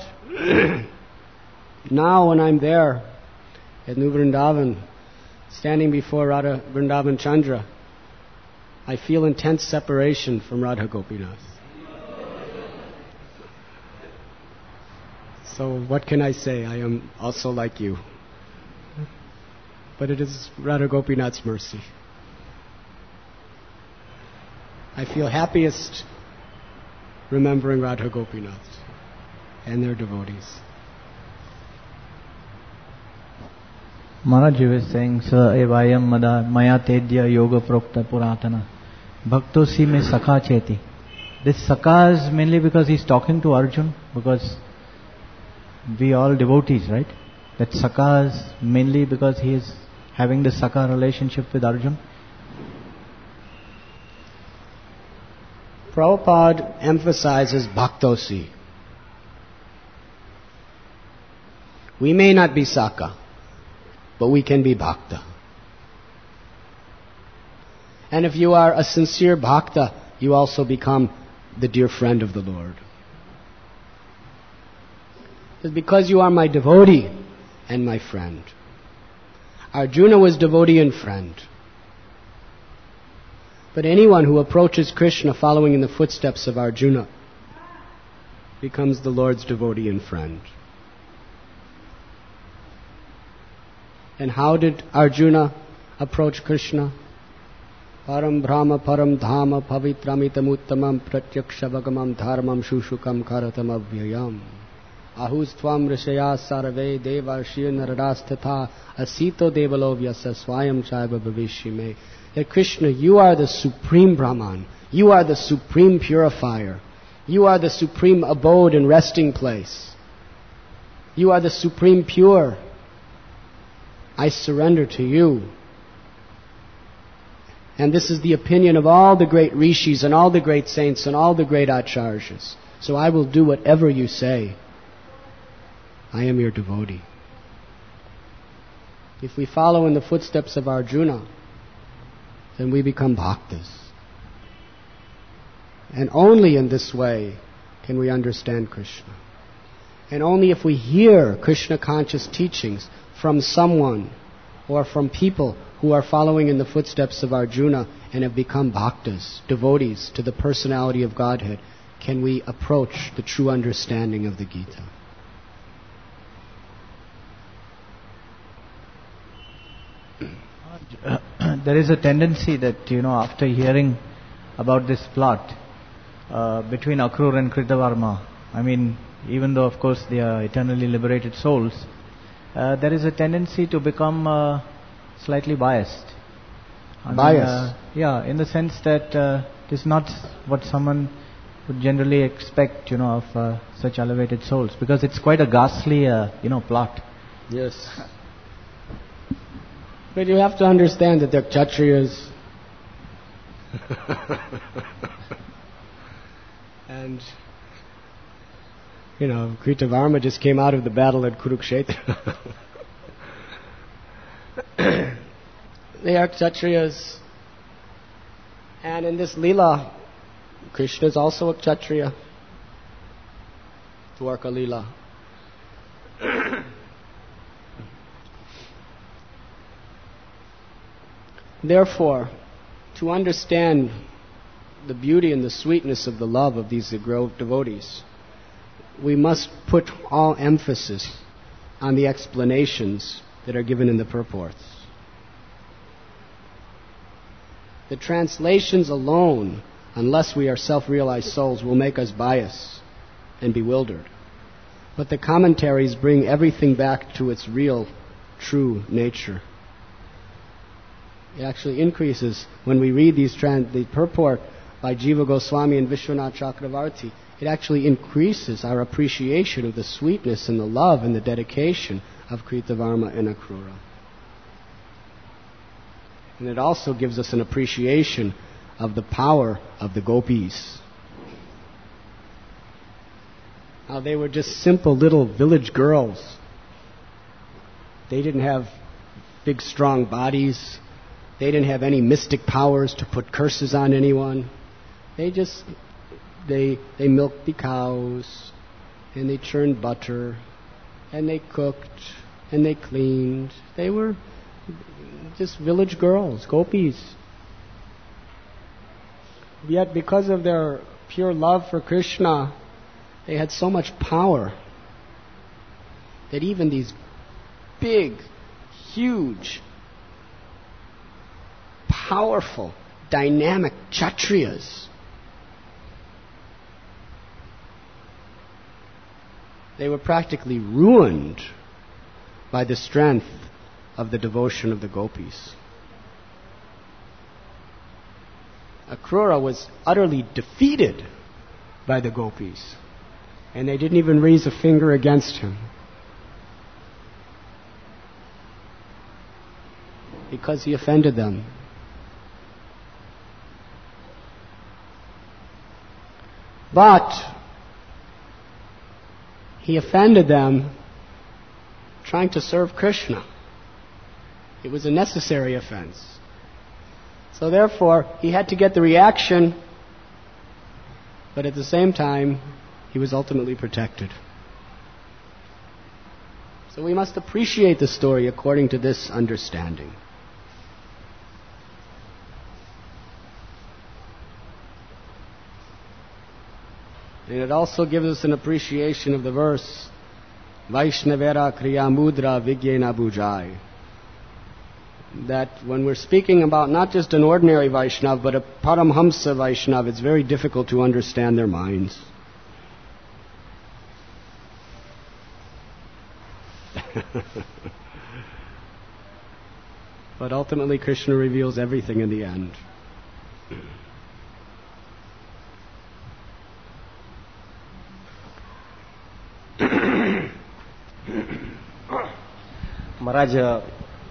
[SPEAKER 2] now when I'm there at New Vrindavan, standing before Radha Vrindavan Chandra, I feel intense separation from Radha Gopinath. So what can I say? I am also like you. But it is Radha Gopinath's mercy. I feel happiest remembering Radha Gopinath and their devotees.
[SPEAKER 5] Maharaj was saying, Sa evayam maya tedya yoga prokta puratana bhakto si me sakha cheti. This sakha is mainly because he's talking to Arjun, because we all devotees, right? That sakha is mainly because he is having the sakha relationship with Arjun.
[SPEAKER 2] Prabhupada emphasizes bhaktosi. We may not be Sakha, but we can be Bhakta. And if you are a sincere Bhakta, you also become the dear friend of the Lord. It's because you are my devotee and my friend. Arjuna was devotee and friend. But anyone who approaches Krishna following in the footsteps of Arjuna becomes the Lord's devotee and friend. And how did Arjuna approach Krishna? Param Brahma Param Dhama Pavitramitam Uttamam Pratyaksha Vagamam Dharmam Shushukam Karatam Avyayam Ahus Tvam Rishaya Sarve Deva Shir Naradasthatha Asito Devalovya Swayam Chaiva Bhavishime. That Krishna, you are the supreme Brahman. You are the supreme purifier. You are the supreme abode and resting place. You are the supreme pure. I surrender to you. And this is the opinion of all the great rishis and all the great saints and all the great acharyas. So I will do whatever you say. I am your devotee. If we follow in the footsteps of Arjuna, then we become bhaktas. And only in this way can we understand Krishna. And only if we hear Krishna conscious teachings from someone or from people who are following in the footsteps of Arjuna and have become bhaktas, devotees to the personality of Godhead, can we approach the true understanding of the Gita.
[SPEAKER 5] There is a tendency that, after hearing about this plot between Akrura and Kritavarma, even though of course they are eternally liberated souls, there is a tendency to become slightly biased.
[SPEAKER 2] Biased?
[SPEAKER 5] In the sense that it is not what someone would generally expect, of such elevated souls, because it's quite a ghastly, plot.
[SPEAKER 2] Yes. But you have to understand that they're Kshatriyas. And, Kritavarma just came out of the battle at Kurukshetra. They are Kshatriyas. And in this Leela, Krishna is also a Kshatriya. Dwarka Leela. Therefore, to understand the beauty and the sweetness of the love of these devotees, we must put all emphasis on the explanations that are given in the purports. The translations alone, unless we are self-realized souls, will make us biased and bewildered. But the commentaries bring everything back to its real, true nature. It actually increases when we read the purport by Jiva Goswami and Vishwanath Chakravarti. It actually increases our appreciation of the sweetness and the love and the dedication of Kritavarma and Akrura. And it also gives us an appreciation of the power of the gopis. How they were just simple little village girls. They didn't have big strong bodies. They didn't have any mystic powers to put curses on anyone. They milked the cows, and they churned butter, and they cooked, and they cleaned. They were just village girls, gopis. Yet because of their pure love for Krishna, they had so much power that even these big, huge, powerful, dynamic Kshatriyas, they were practically ruined by the strength of the devotion of the gopis. Akrura was utterly defeated by the gopis, and they didn't even raise a finger against him, because he offended them. But he offended them trying to serve Krishna. It was a necessary offense. So therefore, he had to get the reaction, but at the same time, he was ultimately protected. So we must appreciate the story according to this understanding. And it also gives us an appreciation of the verse, Vaishnavera Kriya Mudra Vigyena Bujai. That when we're speaking about not just an ordinary Vaishnav, but a Paramhamsa Vaishnav, it's very difficult to understand their minds. But ultimately Krishna reveals everything in the end.
[SPEAKER 6] Maharaj,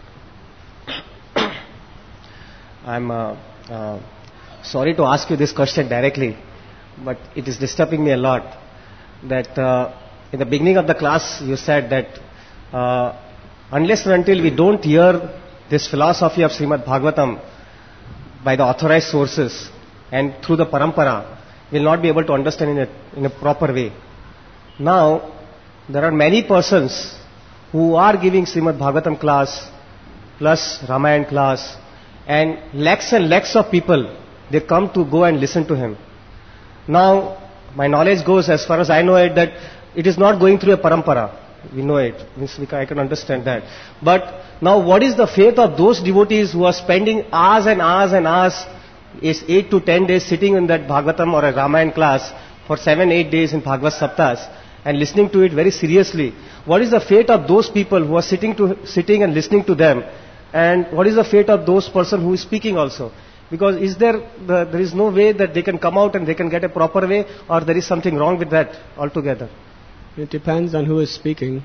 [SPEAKER 6] I'm sorry to ask you this question directly, but it is disturbing me a lot. That in the beginning of the class you said that unless and until we don't hear this philosophy of Srimad Bhagavatam by the authorized sources and through the parampara, we'll not be able to understand in a proper way. Now, there are many persons who are giving Srimad Bhagavatam class plus Ramayana class, and lakhs of people, they come to go and listen to him. Now, my knowledge goes, as far as I know it, that it is not going through a parampara. We know it. I can understand that. But now what is the faith of those devotees who are spending hours and hours and hours, is 8 to 10 days sitting in that Bhagavatam or a Ramayana class for 7-8 days in Bhagavad Saptas and listening to it very seriously? What is the fate of those people who are sitting and listening to them? And what is the fate of those person who is speaking also? Because there is no way that they can come out and they can get a proper way, or there is something wrong with that altogether?
[SPEAKER 2] It depends on who is speaking.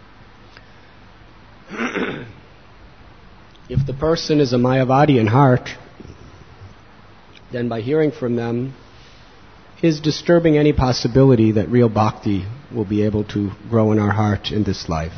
[SPEAKER 2] If the person is a Mayavadi in heart, then by hearing from them is disturbing any possibility that real bhakti will be able to grow in our heart in this life.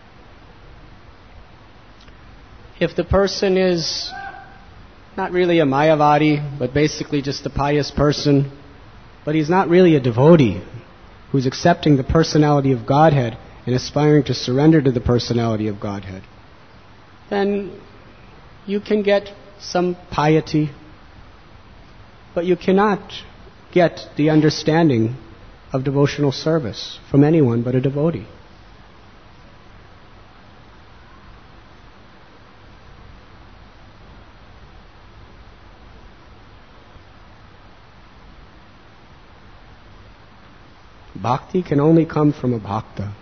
[SPEAKER 2] If the person is not really a Mayavadi, but basically just a pious person, but he's not really a devotee who's accepting the personality of Godhead and aspiring to surrender to the personality of Godhead, then you can get some piety, but you cannot get the understanding of devotional service from anyone but a devotee. Bhakti can only come from a bhakta.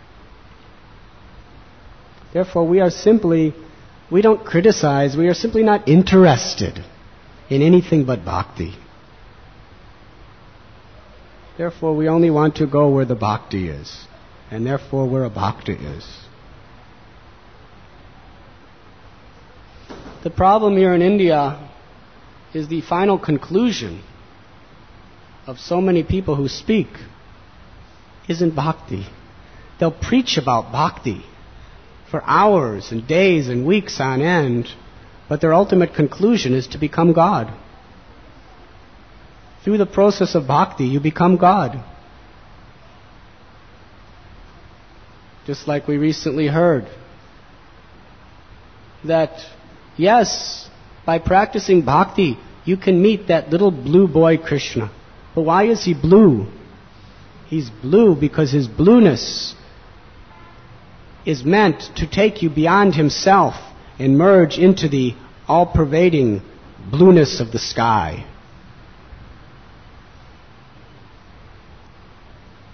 [SPEAKER 2] Therefore, we don't criticize, we are simply not interested in anything but bhakti. Therefore, we only want to go where the bhakti is, and therefore where a bhakta is. The problem here in India is the final conclusion of so many people who speak isn't bhakti. They'll preach about bhakti for hours and days and weeks on end, but their ultimate conclusion is to become God. Through the process of bhakti, you become God. Just like we recently heard, that yes, by practicing bhakti, you can meet that little blue boy Krishna. But why is he blue? He's blue because his blueness is meant to take you beyond himself and merge into the all-pervading blueness of the sky.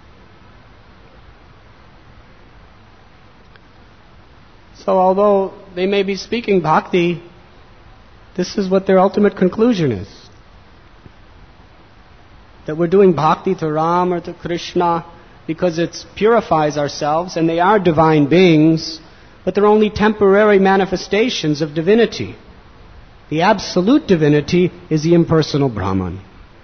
[SPEAKER 2] So although they may be speaking bhakti, this is what their ultimate conclusion is. That we're doing bhakti to Ram or to Krishna because it purifies ourselves, and they are divine beings, but they're only temporary manifestations of divinity. The absolute divinity is the impersonal Brahman.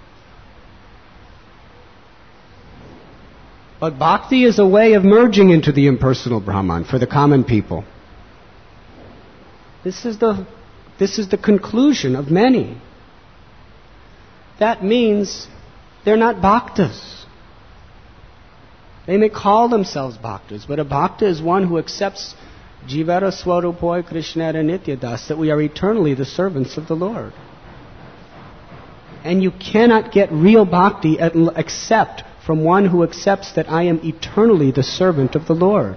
[SPEAKER 2] But bhakti is a way of merging into the impersonal Brahman for the common people. This is the conclusion of many. That means they're not bhaktas. They may call themselves bhaktas, but a bhakta is one who accepts Jivara Swarupoi Krishnara Nityadas, that we are eternally the servants of the Lord. And you cannot get real bhakti except from one who accepts that I am eternally the servant of the Lord.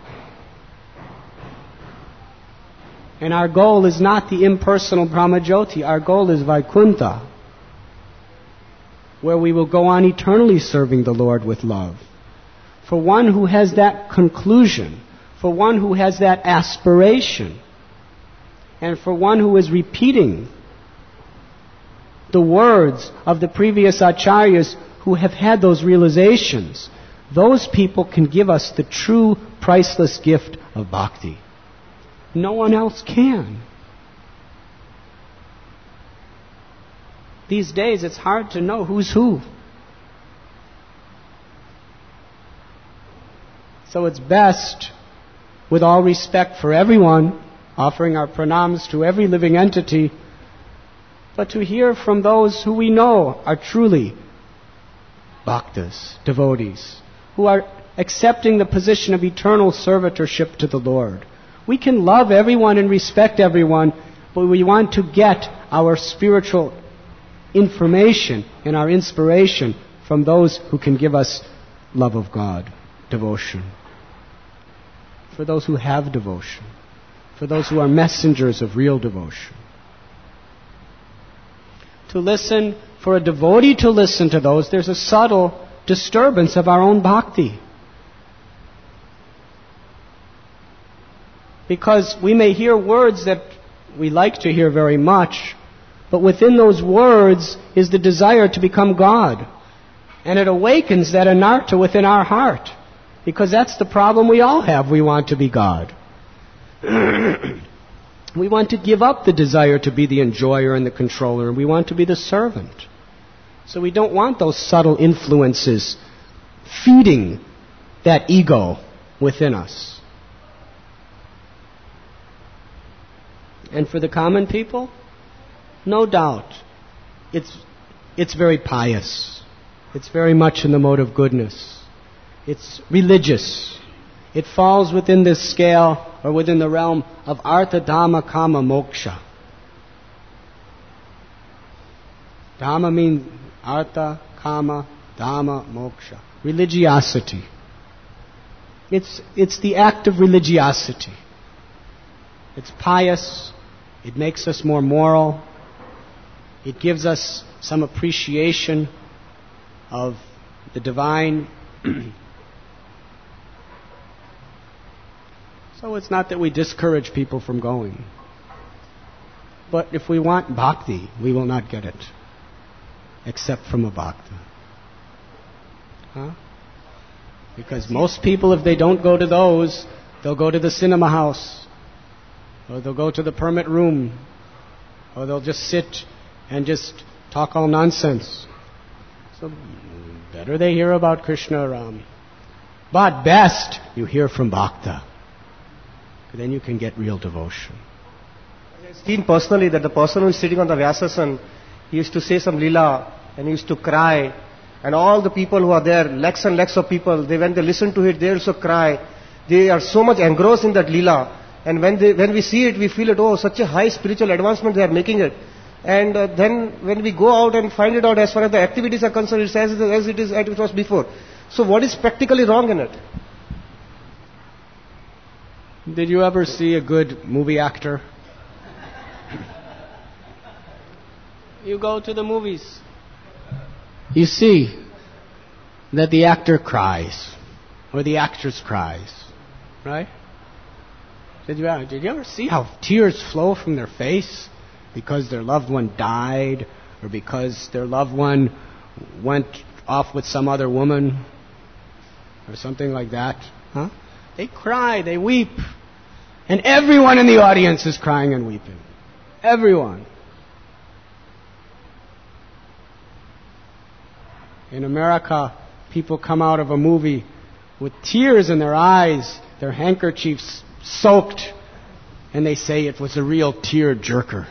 [SPEAKER 2] And our goal is not the impersonal Brahmajyoti. Our goal is Vaikuntha, where we will go on eternally serving the Lord with love. For one who has that conclusion, for one who has that aspiration, and for one who is repeating the words of the previous acharyas who have had those realizations, those people can give us the true priceless gift of bhakti. No one else can. These days it's hard to know who's who. So it's best, with all respect for everyone, offering our pranams to every living entity, but to hear from those who we know are truly bhaktas, devotees, who are accepting the position of eternal servitorship to the Lord. We can love everyone and respect everyone, but we want to get our spiritual information and our inspiration from those who can give us love of God, devotion. For those who have devotion. For those who are messengers of real devotion. To listen, for a devotee to listen to those, there's a subtle disturbance of our own bhakti. Because we may hear words that we like to hear very much, but within those words is the desire to become God. And it awakens that anartha within our heart. Because that's the problem we all have. We want to be God. We want to give up the desire to be the enjoyer and the controller, and we want to be the servant. So we don't want those subtle influences feeding that ego within us. And for the common people, no doubt, it's very pious. It's very much in the mode of goodness. It's religious. It falls within this scale or within the realm of artha, dhamma, kama, moksha. Dhamma means artha, kama, dhamma, moksha. Religiosity. It's the act of religiosity. It's pious. It makes us more moral. It gives us some appreciation of the divine. So it's not that we discourage people from going. But if we want bhakti, we will not get it. Except from a bhakta. Huh? Because most people, if they don't go to those, they'll go to the cinema house. Or they'll go to the permit room. Or they'll just sit and just talk all nonsense. So better they hear about Krishna Ram. But best, you hear from bhakta. Then you can get real devotion.
[SPEAKER 6] I've seen personally that the person who is sitting on the Vyasasan, he used to say some lila and he used to cry. And all the people who are there, lakhs and lakhs of people, when they listen to it, they also cry. They are so much engrossed in that lila. And when we see it, we feel it, oh, such a high spiritual advancement they are making it. And then when we go out and find it out as far as the activities are concerned, it's as it was before. So what is practically wrong in it?
[SPEAKER 2] Did you ever see a good movie actor? You go to the movies. You see that the actor cries, or the actress cries, right? Did you ever see how tears flow from their face because their loved one died or because their loved one went off with some other woman or something like that? Huh? They cry, they weep. And everyone in the audience is crying and weeping. Everyone. In America, people come out of a movie with tears in their eyes, their handkerchiefs soaked, and they say it was a real tear jerker.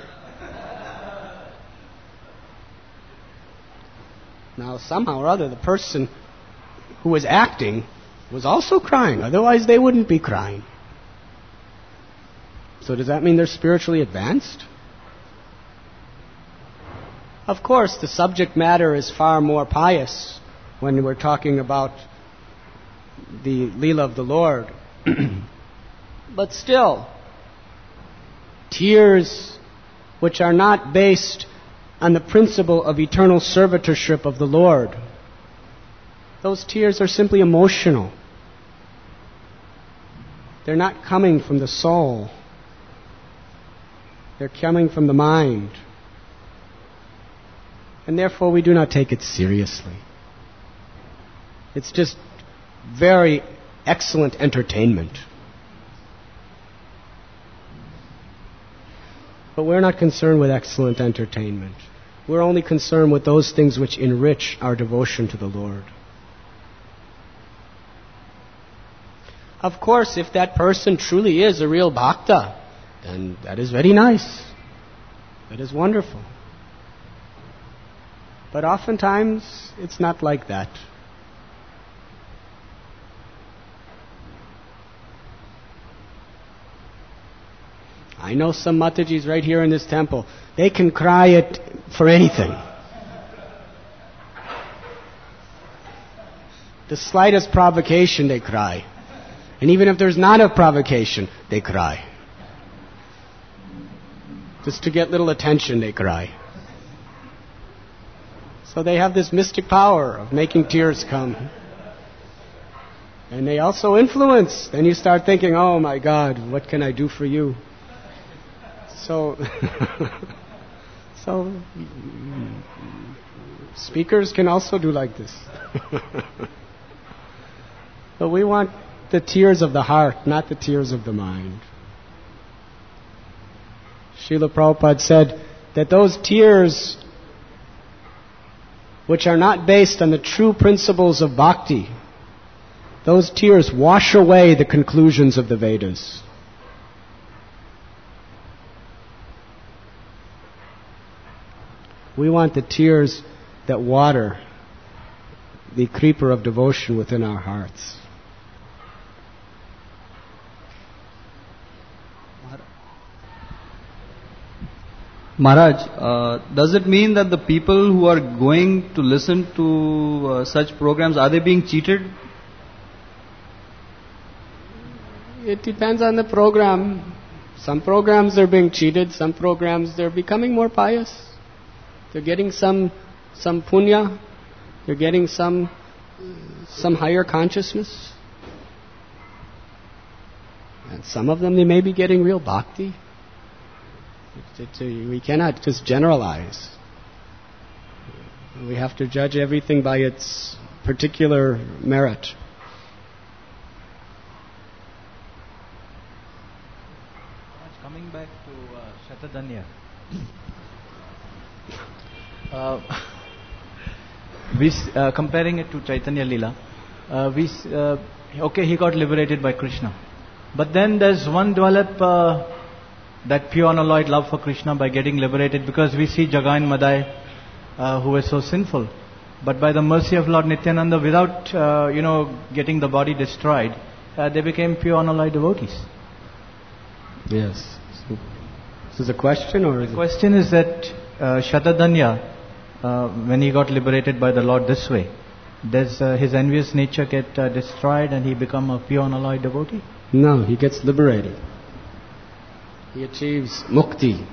[SPEAKER 2] Now, somehow or other, the person who was acting was also crying. Otherwise, they wouldn't be crying. So does that mean they're spiritually advanced? Of course, the subject matter is far more pious when we're talking about the Leela of the Lord. But still, tears which are not based on the principle of eternal servitorship of the Lord, those tears are simply emotional. They're not coming from the soul. They're coming from the mind. And therefore we do not take it seriously. It's just very excellent entertainment. But we're not concerned with excellent entertainment. We're only concerned with those things which enrich our devotion to the Lord. Of course, if that person truly is a real bhakta, then that is very nice. That is wonderful. But oftentimes, it's not like that. I know some Matajis right here in this temple. They can cry it for anything. The slightest provocation, they cry. And even if there's not a provocation, they cry. Just to get little attention, they cry. So they have this mystic power of making tears come. And they also influence. Then you start thinking, oh my God, what can I do for you? So speakers can also do like this. But we want the tears of the heart, not the tears of the mind. Srila Prabhupada said that those tears which are not based on the true principles of bhakti, those tears wash away the conclusions of the Vedas. We want the tears that water the creeper of devotion within our hearts.
[SPEAKER 7] Maharaj, does it mean that the people who are going to listen to such programs, are they being cheated?
[SPEAKER 2] It depends on the program. Some programs they're being cheated, some programs they're becoming more pious. They're getting some punya, they're getting some higher consciousness. And some of them they may be getting real bhakti. We cannot just generalize. We have to judge everything by its particular merit.
[SPEAKER 5] Coming back to Shatadanya, comparing it to Chaitanya Leela, okay, he got liberated by Krishna. But then there's one develop that pure unalloyed love for Krishna by getting liberated, because we see Jagai and Madai who were so sinful. But by the mercy of Lord Nityananda, without getting the body destroyed, they became pure unalloyed devotees.
[SPEAKER 2] Yes. This is a question, or is
[SPEAKER 5] the question is that Shatadanya, when he got liberated by the Lord this way, does his envious nature get destroyed and he become a pure unalloyed devotee?
[SPEAKER 2] No, he gets liberated. He achieves mukti.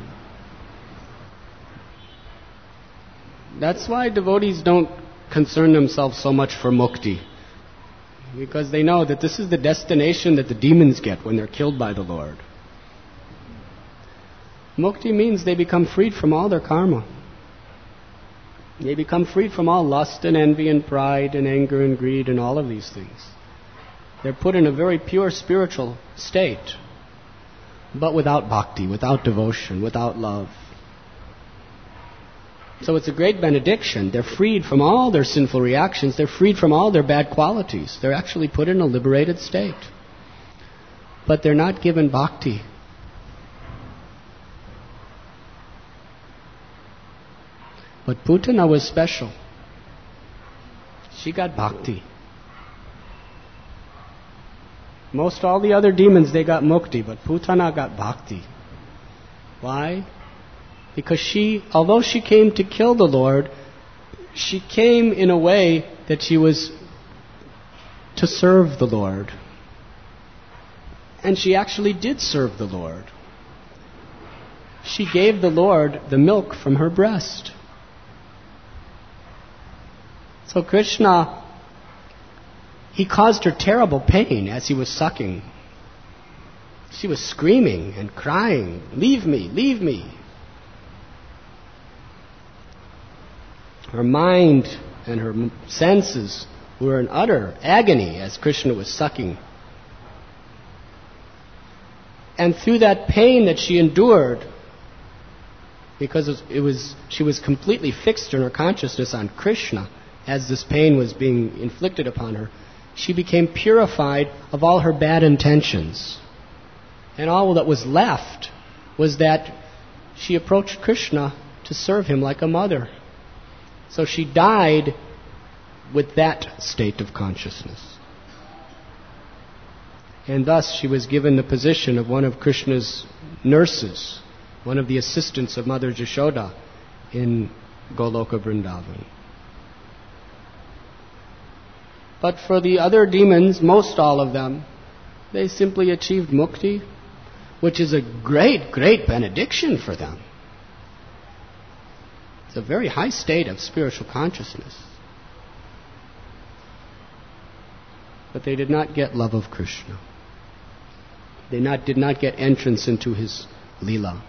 [SPEAKER 2] That's why devotees don't concern themselves so much for mukti. Because they know that this is the destination that the demons get when they're killed by the Lord. Mukti means they become freed from all their karma. They become freed from all lust and envy and pride and anger and greed and all of these things. They're put in a very pure spiritual state, but without bhakti, without devotion, without love. So it's a great benediction. They're freed from all their sinful reactions. They're freed from all their bad qualities. They're actually put in a liberated state. But they're not given bhakti. But Putana was special. She got bhakti. Most all the other demons, they got mukti, but Putana got bhakti. Why? Because she, although she came to kill the Lord, she came in a way that she was to serve the Lord. And she actually did serve the Lord. She gave the Lord the milk from her breast. So Krishna, he caused her terrible pain as he was sucking. She was screaming and crying, "Leave me, leave me." Her mind and her senses were in utter agony as Krishna was sucking. And through that pain that she endured, because she was completely fixed in her consciousness on Krishna, as this pain was being inflicted upon her, she became purified of all her bad intentions. And all that was left was that she approached Krishna to serve him like a mother. So she died with that state of consciousness. And thus she was given the position of one of Krishna's nurses, one of the assistants of Mother Jashoda in Goloka Vrindavan. But for the other demons, most all of them, they simply achieved mukti, which is a great, great benediction for them. It's a very high state of spiritual consciousness. But they did not get love of Krishna. They did not get entrance into his lila.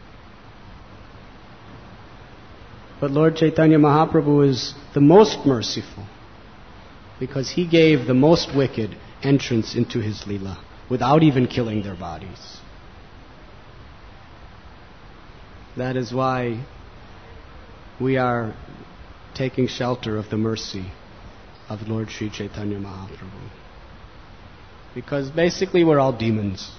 [SPEAKER 2] But Lord Chaitanya Mahaprabhu is the most merciful, because he gave the most wicked entrance into his lila without even killing their bodies. That is why we are taking shelter of the mercy of Lord Sri Chaitanya Mahaprabhu. Because basically we're all demons.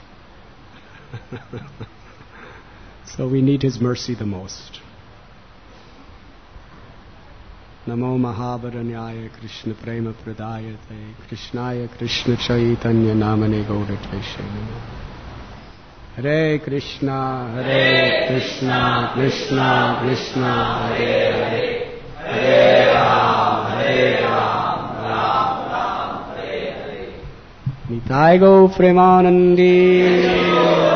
[SPEAKER 2] So we need his mercy the most. Namo Mahabaranyaya Krishna Prema Pradayate Krishnaya Krishna Chaitanya Namane Gaudakeshe Namo. Hare Krishna, Krishna Krishna, Hare Hare, Hare Ram, Ram Ram, Hare Hare. Nitai Go Premanandi.